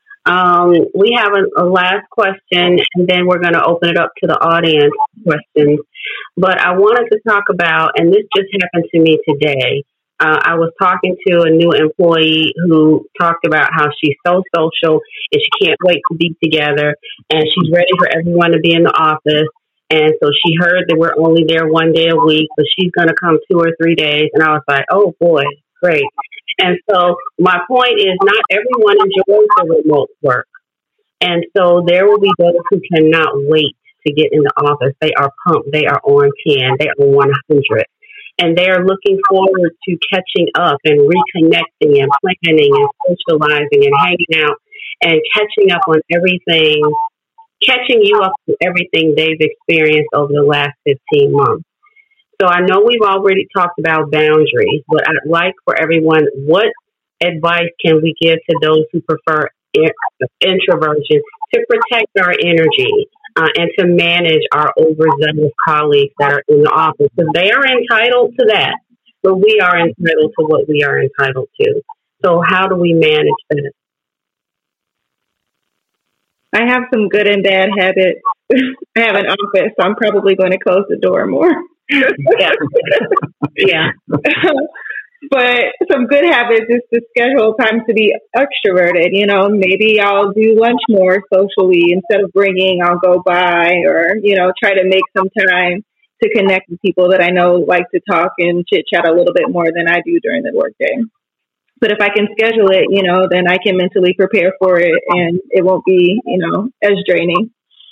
Um, we have a, a last question, and then we're going to open it up to the audience questions. But I wanted to talk about, and this just happened to me today. Uh, I was talking to a new employee who talked about how she's so social and she can't wait to be together, and she's ready for everyone to be in the office. And so she heard that we're only there one day a week, but she's going to come two or three days. And I was like, oh boy, great. And so my point is, not everyone enjoys the remote work. And so there will be those who cannot wait to get in the office. They are pumped. They are on ten. They are one hundred. And they are looking forward to catching up and reconnecting and planning and socializing and hanging out and catching up on everything, catching you up on everything they've experienced over the last fifteen months. So I know we've already talked about boundaries, but I'd like for everyone, what advice can we give to those who prefer introversion to protect our energy uh, and to manage our overzealous colleagues that are in the office? Because they are entitled to that, but we are entitled to what we are entitled to. So how do we manage that? I have some good and bad habits. I have an office, so I'm probably going to close the door more. Yeah. Yeah. But some good habits is to schedule time to be extroverted. You know, maybe I'll do lunch more socially instead of bringing, I'll go by, or, you know, try to make some time to connect with people that I know like to talk and chit chat a little bit more than I do during the workday. But if I can schedule it, you know, then I can mentally prepare for it and it won't be, you know, as draining.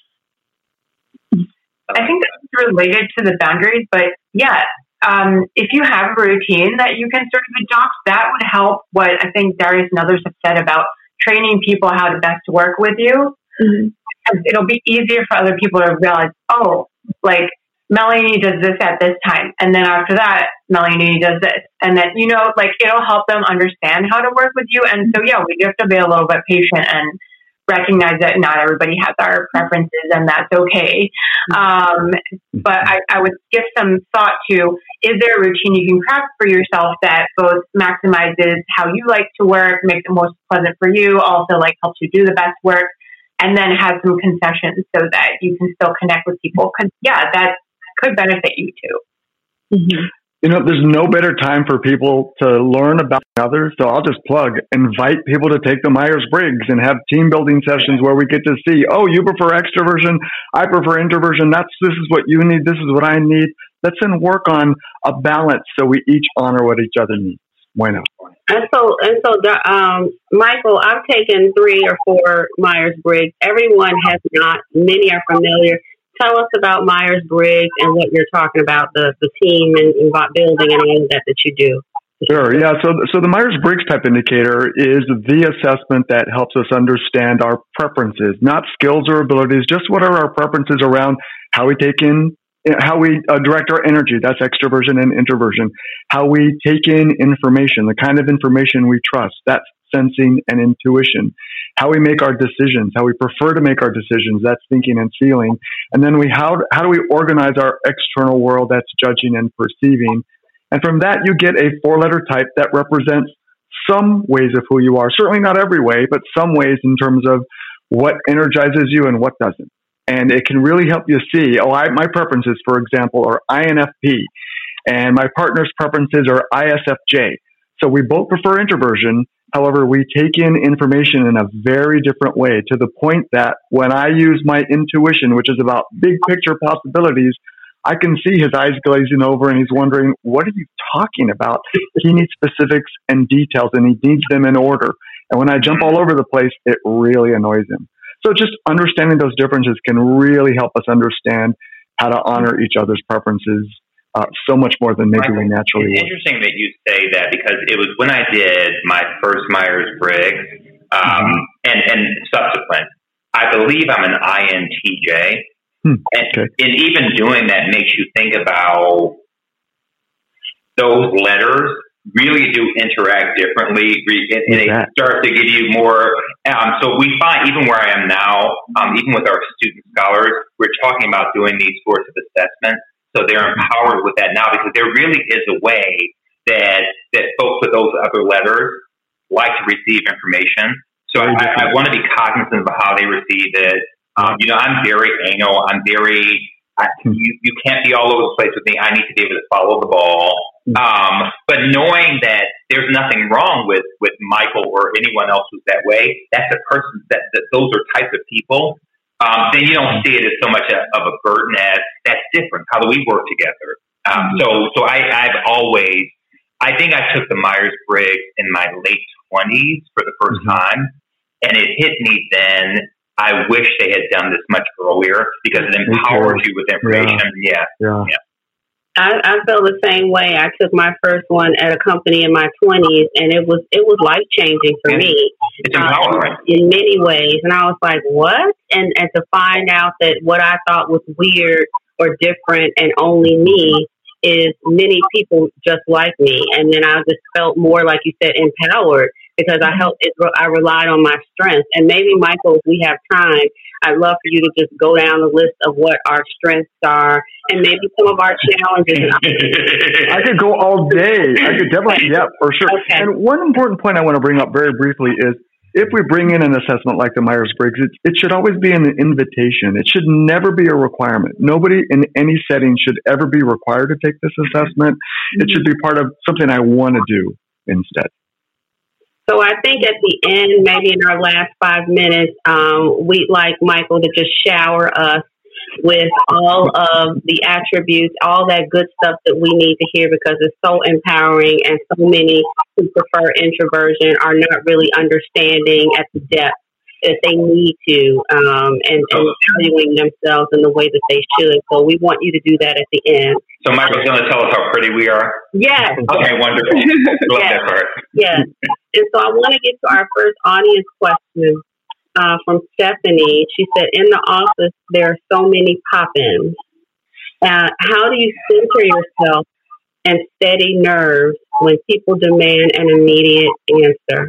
I think that's related to the boundaries, but yeah, um, if you have a routine that you can sort of adopt, that would help what I think Darius and others have said about training people how to best work with you. Mm-hmm. It'll be easier for other people to realize, oh, like Melanie does this at this time. And then after that, Melanie does this. And then, you know, like it'll help them understand how to work with you. And so, yeah, we have to be a little bit patient and recognize that not everybody has our preferences and that's okay. Um, but I, I would give some thought to, is there a routine you can craft for yourself that both maximizes how you like to work, makes it most pleasant for you, also like helps you do the best work, and then has some concessions so that you can still connect with people? Because, yeah, that could benefit you too. Mm-hmm. You know, there's no better time for people to learn about others. So I'll just plug, invite people to take the Myers-Briggs and have team building sessions where we get to see, oh, you prefer extroversion, I prefer introversion. That's, this is what you need. This is what I need. Let's then work on a balance so we each honor what each other needs. Why not? And so, and so, um, Michael, I've taken three or four Myers-Briggs. Everyone has not. Many are familiar. Tell us about Myers-Briggs and what you're talking about, the, the team and, and building and all of that that you do. Sure. Yeah. So, so the Myers-Briggs type indicator is the assessment that helps us understand our preferences, not skills or abilities, just what are our preferences around how we take in, how we uh, direct our energy. That's extroversion and introversion. How we take in information, the kind of information we trust. That's sensing and intuition. How we make our decisions, how we prefer to make our decisions. That's thinking and feeling. And then we how how do we organize our external world? That's judging and perceiving. And from that, you get a four-letter type that represents some ways of who you are. Certainly not every way, but some ways in terms of what energizes you and what doesn't. And it can really help you see, oh, I, my preferences, for example, are I N F P, and my partner's preferences are I S F J. So we both prefer introversion. However, we take in information in a very different way, to the point that when I use my intuition, which is about big picture possibilities, I can see his eyes glazing over and he's wondering, what are you talking about? He needs specifics and details and he needs them in order. And when I jump all over the place, it really annoys him. So just understanding those differences can really help us understand how to honor each other's preferences uh, so much more than maybe we naturally It's would. interesting that you say that, because it was when I did my first Myers-Briggs um, mm-hmm. and, and subsequent, I believe I'm an I N T J. Hmm. And, okay. and even doing that makes you think about those letters really do interact differently, and, and they start to give you more. Um, so we find, even where I am now, um, even with our student scholars, we're talking about doing these sorts of assessments. So they're empowered with that now, because there really is a way that that folks with those other letters like to receive information. So I, I, I want to be cognizant of how they receive it. Um, you know, I'm very anal. I'm very, I, you, you can't be all over the place with me. I need to be able to follow the ball. Um, but knowing that there's nothing wrong with, with Michael or anyone else who's that way, that's a person, that, that those are types of people, um, then you don't see it as so much a, of a burden as that's different. How do we work together? Um, so, so I, I've always, I think I took the Myers-Briggs in my late twenties for the first mm-hmm. time, and it hit me then. I wish they had done this much earlier, because it empowers you with information. Yeah. Yeah. yeah. I, I feel the same way. I took my first one at a company in my twenties, and it was it was life changing for me. It's empowering um, in many ways. And I was like, what? And and to find out that what I thought was weird or different and only me is many people just like me. And then I just felt more, like you said, empowered because I helped, it, I relied on my strengths. And maybe, Michael, if we have time, I'd love for you to just go down the list of what our strengths are and maybe some of our challenges. I could go all day. I could definitely, yeah, for sure. Okay. And one important point I want to bring up very briefly is if we bring in an assessment like the Myers-Briggs, it, it should always be an invitation. It should never be a requirement. Nobody in any setting should ever be required to take this assessment. It should be part of something I want to do instead. So I think at the end, maybe in our last five minutes, um, we'd like Michael to just shower us with all of the attributes, all that good stuff that we need to hear because it's so empowering and so many who prefer introversion are not really understanding at the depth that they need to um, and, and valuing themselves in the way that they should. So we want you to do that at the end. So Michael's going to tell us how pretty we are? Yes. Okay, wonderful. Love yes. that part. Yes. And so I want to get to our first audience question. Uh, from Stephanie. She said, in the office, there are so many pop-ins. Uh, how do you center yourself and steady nerves when people demand an immediate answer?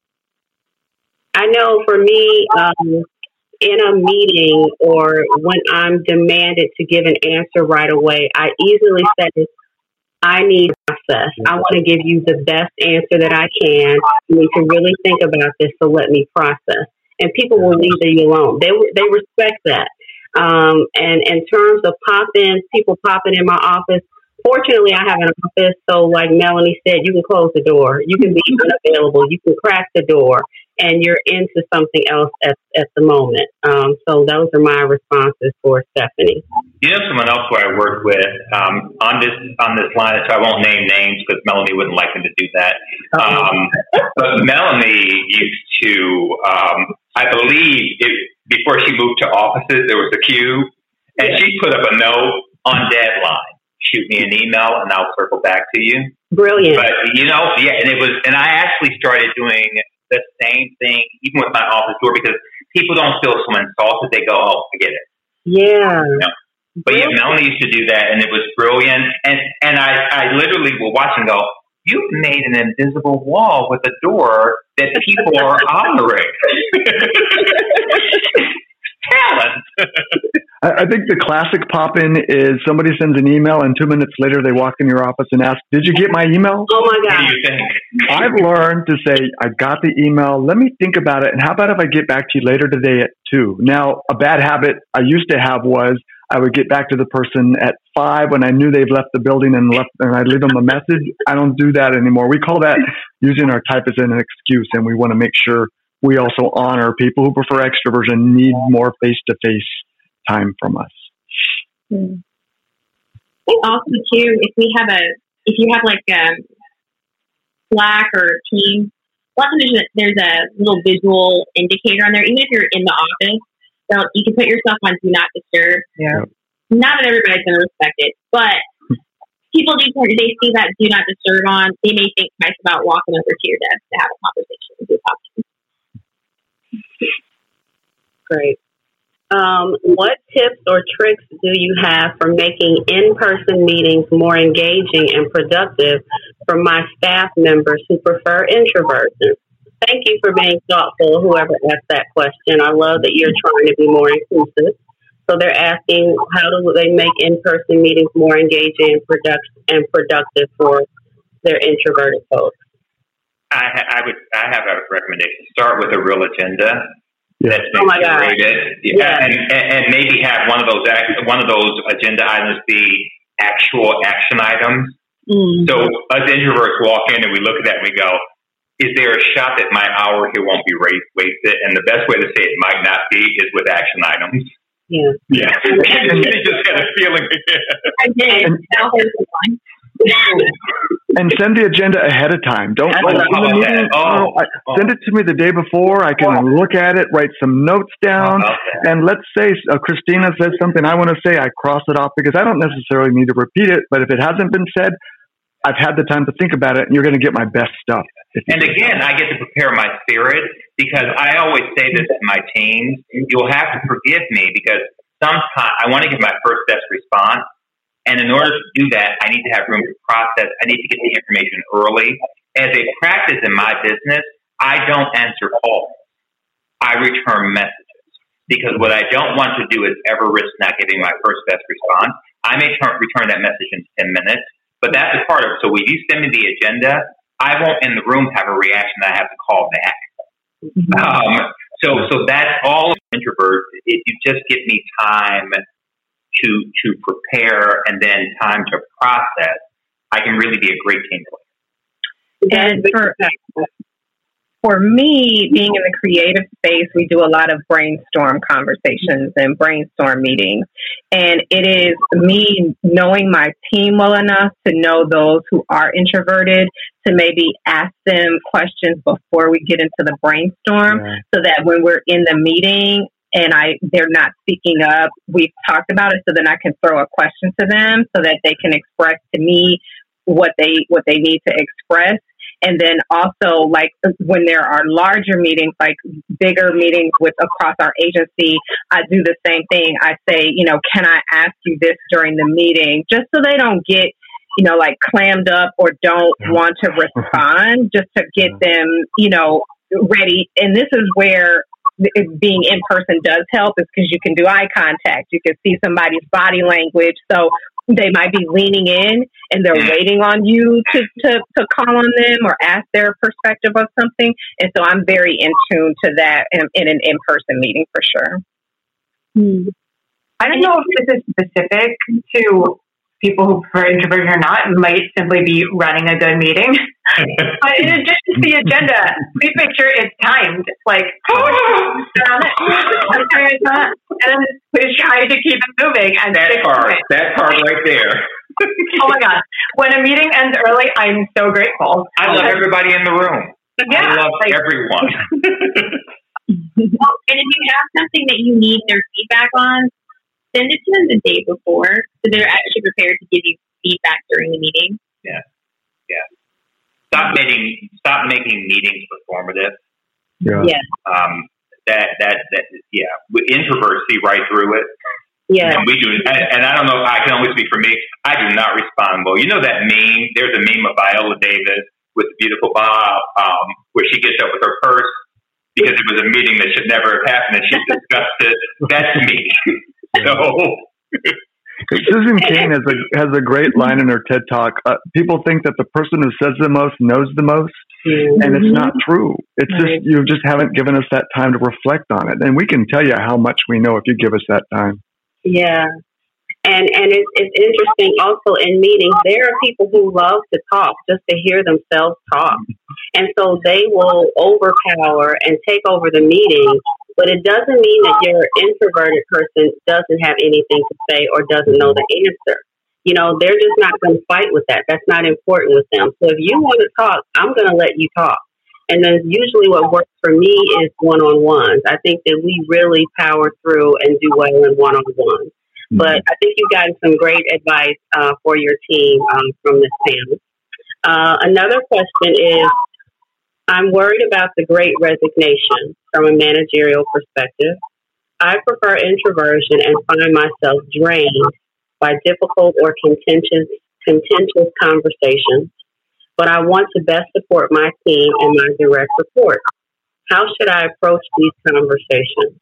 I know for me, um, in a meeting or when I'm demanded to give an answer right away, I easily say, I need to process. I want to give you the best answer that I can. You need to really think about this, so let me process. And people will leave you alone. They they respect that. Um, and in terms of pop-ins, people popping in my office, fortunately, I have an office. So like Melanie said, you can close the door. You can be unavailable. You can crack the door. And you're into something else at, at the moment. Um, so those are my responses for Stephanie. You know someone else who I worked with um, on this on this line, so I won't name names because Melanie wouldn't like me to do that. Um, but Melanie used to, um, I believe, it, before she moved to offices, there was a queue, and she put up a note on deadline. Shoot me an email, and I'll circle back to you. Brilliant. But you know, yeah, and it was, and I actually started doing the same thing, even with my office door, because people don't feel so insulted. They go, "Oh, forget it." Yeah. You know? But yeah, Melanie used to do that, and it was brilliant. And and I, I literally will watch and go, "You've made an invisible wall with a door that people are honoring." Talent. I think the classic pop-in is somebody sends an email and two minutes later they walk in your office and ask, did you get my email? Oh my God. What do you think? I've learned to say, I got the email. Let me think about it. And how about if I get back to you later today at two? Now, a bad habit I used to have was I would get back to the person at five when I knew they've left the building and left, and I'd leave them a message. I don't do that anymore. We call that using our type as an excuse, and we want to make sure we also honor people who prefer extroversion, need more face-to-face time from us. Hmm. I think also too, if we have a, if you have like um, Slack or Teams, lots of times there's a little visual indicator on there. Even if you're in the office, so you can put yourself on Do Not Disturb. Yeah. Not that everybody's going to respect it, but people do. They see that Do Not Disturb on. They may think twice about walking over to your desk to have a conversation with your colleagues. Great. Um, what tips or tricks do you have for making in-person meetings more engaging and productive for my staff members who prefer introversion? Thank you for being thoughtful, whoever asked that question. I love that you're trying to be more inclusive. So they're asking, how do they make in-person meetings more engaging and, product- and productive for their introverted folks? I, I would. I have a recommendation. Start with a real agenda. Yeah. That's oh my God. curated. Yeah. And, and, and maybe have one of those one of those agenda items be actual action items. Mm-hmm. So us introverts walk in and we look at that and we go, is there a shot that my hour here won't be wasted? And the best way to say it might not be is with action items. Yeah. Yeah. You just had a feeling. I did. And, that was one. and send the agenda ahead of time. Don't oh, in the meeting. Oh, no, I, oh. Send it to me the day before. I can oh. look at it, write some notes down, and let's say uh, Christina says something I want to say. I cross it off because I don't necessarily need to repeat it. But if it hasn't been said, I've had the time to think about it, and you're going to get my best stuff. And again, I get to prepare my spirit because I always say this to my teams. You'll have to forgive me because sometimes I want to give my first best response. And in order to do that, I need to have room to process. I need to get the information early. As a practice in my business, I don't answer calls. I return messages. Because what I don't want to do is ever risk not getting my first best response. I may turn, return that message in ten minutes, but that's a part of it. So when you send me the agenda, I won't in the room have a reaction that I have to call back. Um, so so that's all introvert. If you just give me time to to prepare and then time to process, I can really be a great team player. And for, for me, being in the creative space, we do a lot of brainstorm conversations and brainstorm meetings. And it is me knowing my team well enough to know those who are introverted, to maybe ask them questions before we get into the brainstorm, yeah. so that when we're in the meeting and I they're not speaking up, we've talked about it, so then I can throw a question to them so that they can express to me what they what they need to express. And then also, like, when there are larger meetings, like bigger meetings with across our agency, I do the same thing. I say, you know, can I ask you this during the meeting? Just so they don't get, you know, like clammed up or don't want to respond, just to get them, you know, ready. And this is where being in person does help, is because you can do eye contact. You can see somebody's body language. So they might be leaning in and they're waiting on you to, to, to call on them or ask their perspective of something. And so I'm very in tune to that in, in an in-person meeting for sure. Hmm. I don't know if this is specific to people who prefer introversion or not. It might simply be running a good meeting. But in addition to the agenda, please make sure it's timed. Like, oh, on it. And please try to keep it moving. And that part, that part right there. Oh my God. When a meeting ends early, I'm so grateful. I love everybody in the room. Yeah, I love like, everyone. Well, and if you have something that you need their feedback on, send it to them the day before, so they're actually prepared to give you feedback during the meeting. Yeah, yeah. Stop making stop making meetings performative. Yeah. Yeah. Um. That that that. Yeah. Introverts see right through it. Yeah. And we do. And, and I don't know. I can only speak for me. I do not respond well. You know that meme? There's a meme of Viola Davis with the beautiful Bob, um, where she gets up with her purse because it was a meeting that should never have happened, and she discussed it. That's me. So, Susan Cain has a has a great line in her TED Talk. Uh, people think that the person who says the most knows the most, mm-hmm. and it's not true. It's right. just you just haven't given us that time to reflect on it, and we can tell you how much we know if you give us that time. Yeah, and and it's, it's interesting. Also, in meetings, there are people who love to talk just to hear themselves talk, and so they will overpower and take over the meeting. But it doesn't mean that your introverted person doesn't have anything to say or doesn't know the answer. You know, they're just not going to fight with that. That's not important with them. So if you want to talk, I'm going to let you talk. And then usually what works for me is one-on-ones. I think that we really power through and do well in one-on-ones. Mm-hmm. But I think you've gotten some great advice uh, for your team um, from this panel. Uh, another question is, I'm worried about the great resignation from a managerial perspective. I prefer introversion and find myself drained by difficult or contentious, contentious conversations, but I want to best support my team and my direct report. How should I approach these conversations?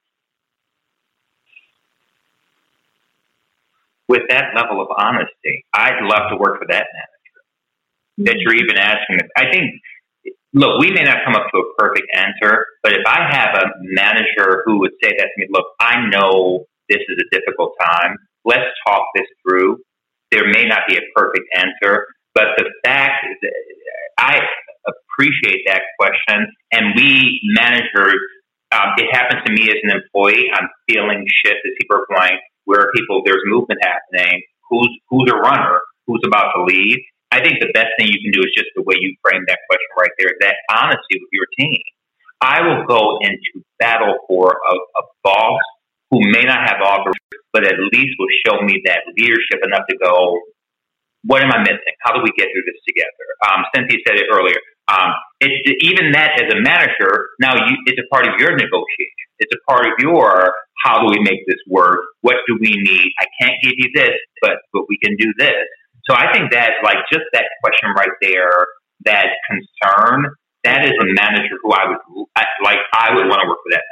With that level of honesty, I'd love to work for that manager that you're even asking. I think, look, we may not come up to a perfect answer, but if I have a manager who would say that to me, look, I know this is a difficult time. Let's talk this through. There may not be a perfect answer, but the fact is that I appreciate that question. And we managers, um, it happens to me as an employee. I'm feeling shit as people are going, where are people, there's movement happening. Who's, who's a runner? Who's about to leave? I think the best thing you can do is just the way you frame that question right there, that honesty with your team. I will go into battle for a, a boss who may not have offers, but at least will show me that leadership enough to go, what am I missing? How do we get through this together? Um, Cynthia said it earlier. Um, it's even that as a manager, now you, it's a part of your negotiation. It's a part of your how do we make this work? What do we need? I can't give you this, but but we can do this. So I think that like just that question right there, that concern, that is a manager who I would like. I would want to work with that.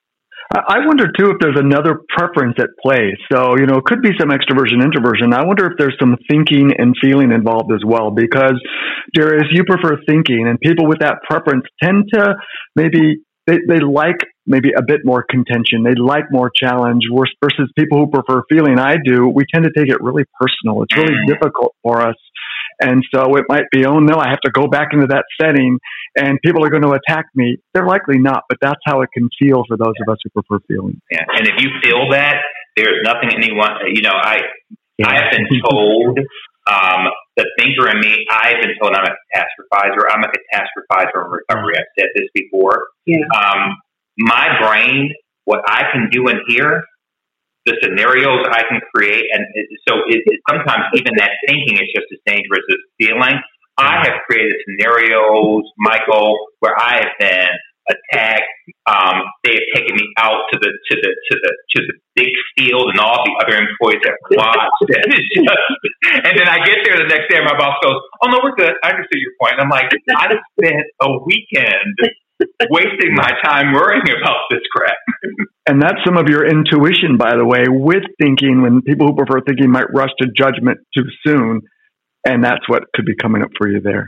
I wonder too if there's another preference at play. So, you know, it could be some extroversion, introversion. I wonder if there's some thinking and feeling involved as well, because Darius, you prefer thinking, and people with that preference tend to maybe they, they like maybe a bit more contention. They like more challenge versus people who prefer feeling. I do. We tend to take it really personal. It's really difficult for us. And so it might be, oh no, I have to go back into that setting and people are going to attack me. They're likely not, but that's how it can feel for those of us who prefer feeling. Yeah. And if you feel that, there's nothing anyone, you know, I, yeah. I have been told, um, the thinker in me, I've been told I'm a catastrophizer. I'm a catastrophizer in recovery. I've said this before. Yeah. Um, my brain, what I can do in here, the scenarios I can create, and it, so it, it, sometimes even that thinking is just as dangerous as feeling. I have created scenarios, Michael, where I have been attacked. Um, they have taken me out to the to the to the to the big field, and all the other employees have watched. And, it's just, and then I get there the next day, and my boss goes, "Oh no, we're good. I understand your point." And I'm like, I just spent a weekend wasting my time worrying about this crap. And that's some of your intuition, by the way, with thinking, when people who prefer thinking might rush to judgment too soon. And that's what could be coming up for you there.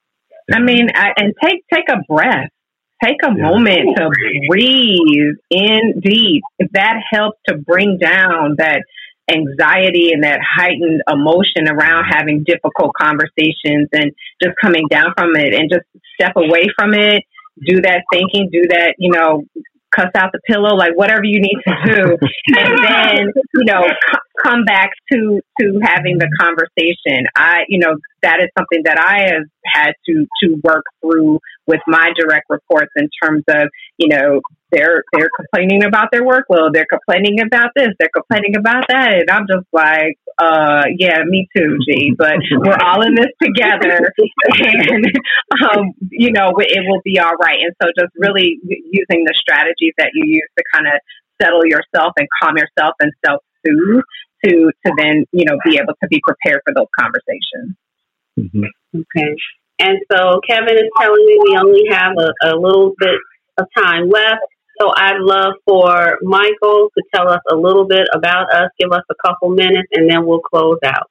I mean, I, and take take a breath. Take a yeah. moment to breathe in deep. If that helps to bring down that anxiety and that heightened emotion around having difficult conversations and just coming down from it and just step away from it, do that thinking, do that, you know, cuss out the pillow, like whatever you need to do. And then, you know, c- come back to, to having the conversation. I, you know, that is something that I have had to, to work through with my direct reports in terms of, you know, they're, they're complaining about their workload. They're complaining about this. They're complaining about that. And I'm just like, uh, yeah, me too, G, but we're all in this together and, um, you know, it will be all right. And so just really using the strategies that you use to kind of settle yourself and calm yourself and self-soothe to, to then, you know, be able to be prepared for those conversations. Mm-hmm. Okay. And so Kevin is telling me we only have a, a little bit of time left. So I'd love for Michael to tell us a little bit about us, give us a couple minutes, and then we'll close out.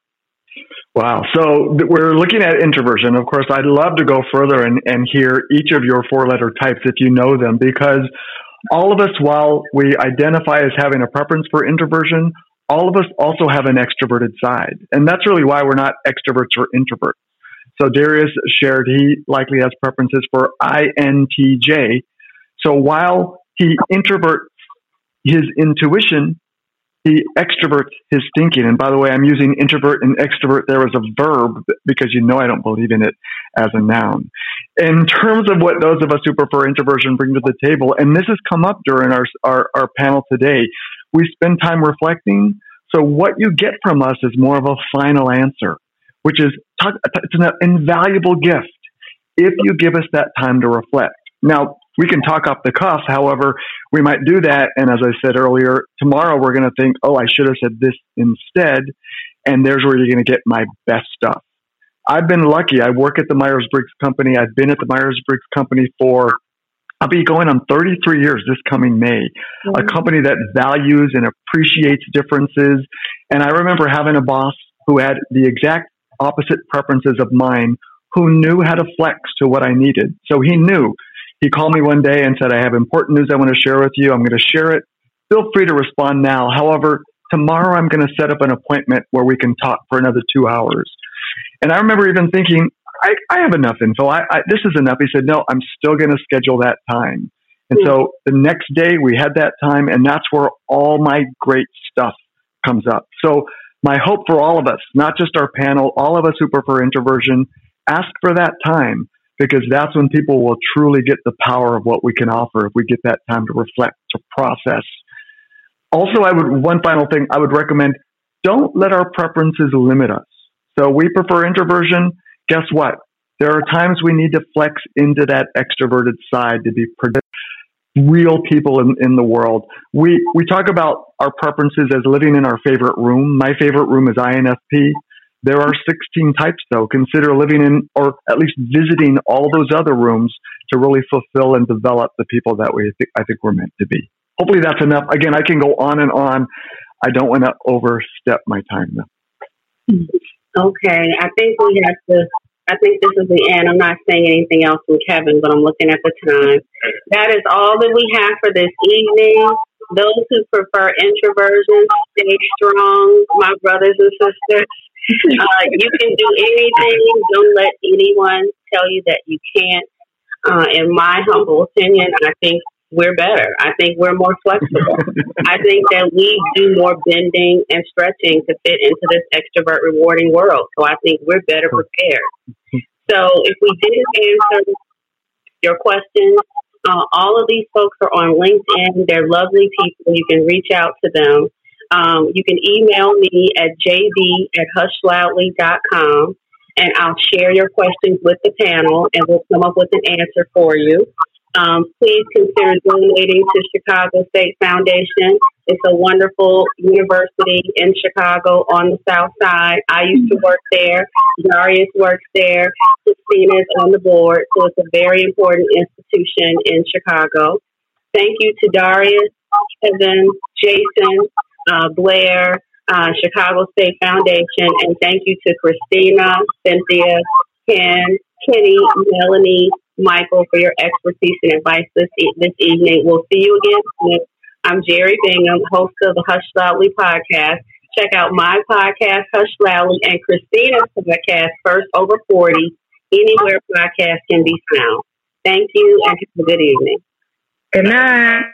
Wow. So th- we're looking at introversion. Of course, I'd love to go further and, and hear each of your four-letter types if you know them, because all of us, while we identify as having a preference for introversion, all of us also have an extroverted side. And that's really why we're not extroverts or introverts. So Darius shared he likely has preferences for I N T J. So while he introverts his intuition, he extroverts his thinking. And by the way, I'm using introvert and extrovert there as a verb because you know I don't believe in it as a noun. In terms of what those of us who prefer introversion bring to the table, and this has come up during our, our, our panel today, we spend time reflecting. So what you get from us is more of a final answer, which is it's an invaluable gift if you give us that time to reflect. Now, we can talk off the cuff. However, we might do that. And as I said earlier, tomorrow we're going to think, oh, I should have said this instead. And there's where you're going to get my best stuff. I've been lucky. I work at the Myers-Briggs Company. I've been at the Myers-Briggs Company for, I'll be going on thirty-three years this coming May. Mm-hmm. A company that values and appreciates differences. And I remember having a boss who had the exact opposite preferences of mine, who knew how to flex to what I needed. So he knew. He called me one day and said, I have important news I want to share with you. I'm going to share it. Feel free to respond now. However, tomorrow I'm going to set up an appointment where we can talk for another two hours. And I remember even thinking, I, I have enough info. I, I, this is enough. He said, no, I'm still going to schedule that time. And mm-hmm. so the next day we had that time, and that's where all my great stuff comes up. So my hope for all of us, not just our panel, all of us who prefer introversion, ask for that time, because that's when people will truly get the power of what we can offer if we get that time to reflect, to process. Also, I would one final thing, I would recommend, don't let our preferences limit us. So we prefer introversion. Guess what? There are times we need to flex into that extroverted side to be productive. real people in, in the world. We we talk about our preferences as living in our favorite room. My favorite room is I N F P. There are sixteen types, though. Consider living in, or at least visiting all those other rooms to really fulfill and develop the people that we th- I think we're meant to be. Hopefully that's enough. Again, I can go on and on. I don't want to overstep my time, though. Okay, I think we have to, I think this is the end. I'm not saying anything else with Kevin, but I'm looking at the time. That is all that we have for this evening. Those who prefer introversion, stay strong, my brothers and sisters. Uh, you can do anything. Don't let anyone tell you that you can't. Uh, in my humble opinion, I think we're better. I think we're more flexible. I think that we do more bending and stretching to fit into this extrovert rewarding world. So I think we're better prepared. So if we didn't answer your questions, uh, all of these folks are on LinkedIn. They're lovely people. You can reach out to them. Um, you can email me at j d at hush loudly dot com, and I'll share your questions with the panel, and we'll come up with an answer for you. Um, please consider donating to Chicago State Foundation. It's a wonderful university in Chicago on the South Side. I used to work there. Darius works there. Christina is on the board. So it's a very important institution in Chicago. Thank you to Darius, Kevin, Jason, uh, Blair, uh, Chicago State Foundation, and thank you to Christina, Cynthia, Ken, Kenny, Melanie, Michael for your expertise and advice this e- this evening. We'll see you again soon. I'm Jerry Bingham, host of the Hush Loudly podcast. Check out my podcast, Hush Loudly, and Christina's podcast, First Over forty, anywhere podcasts can be found. Thank you and have a good evening. Good night.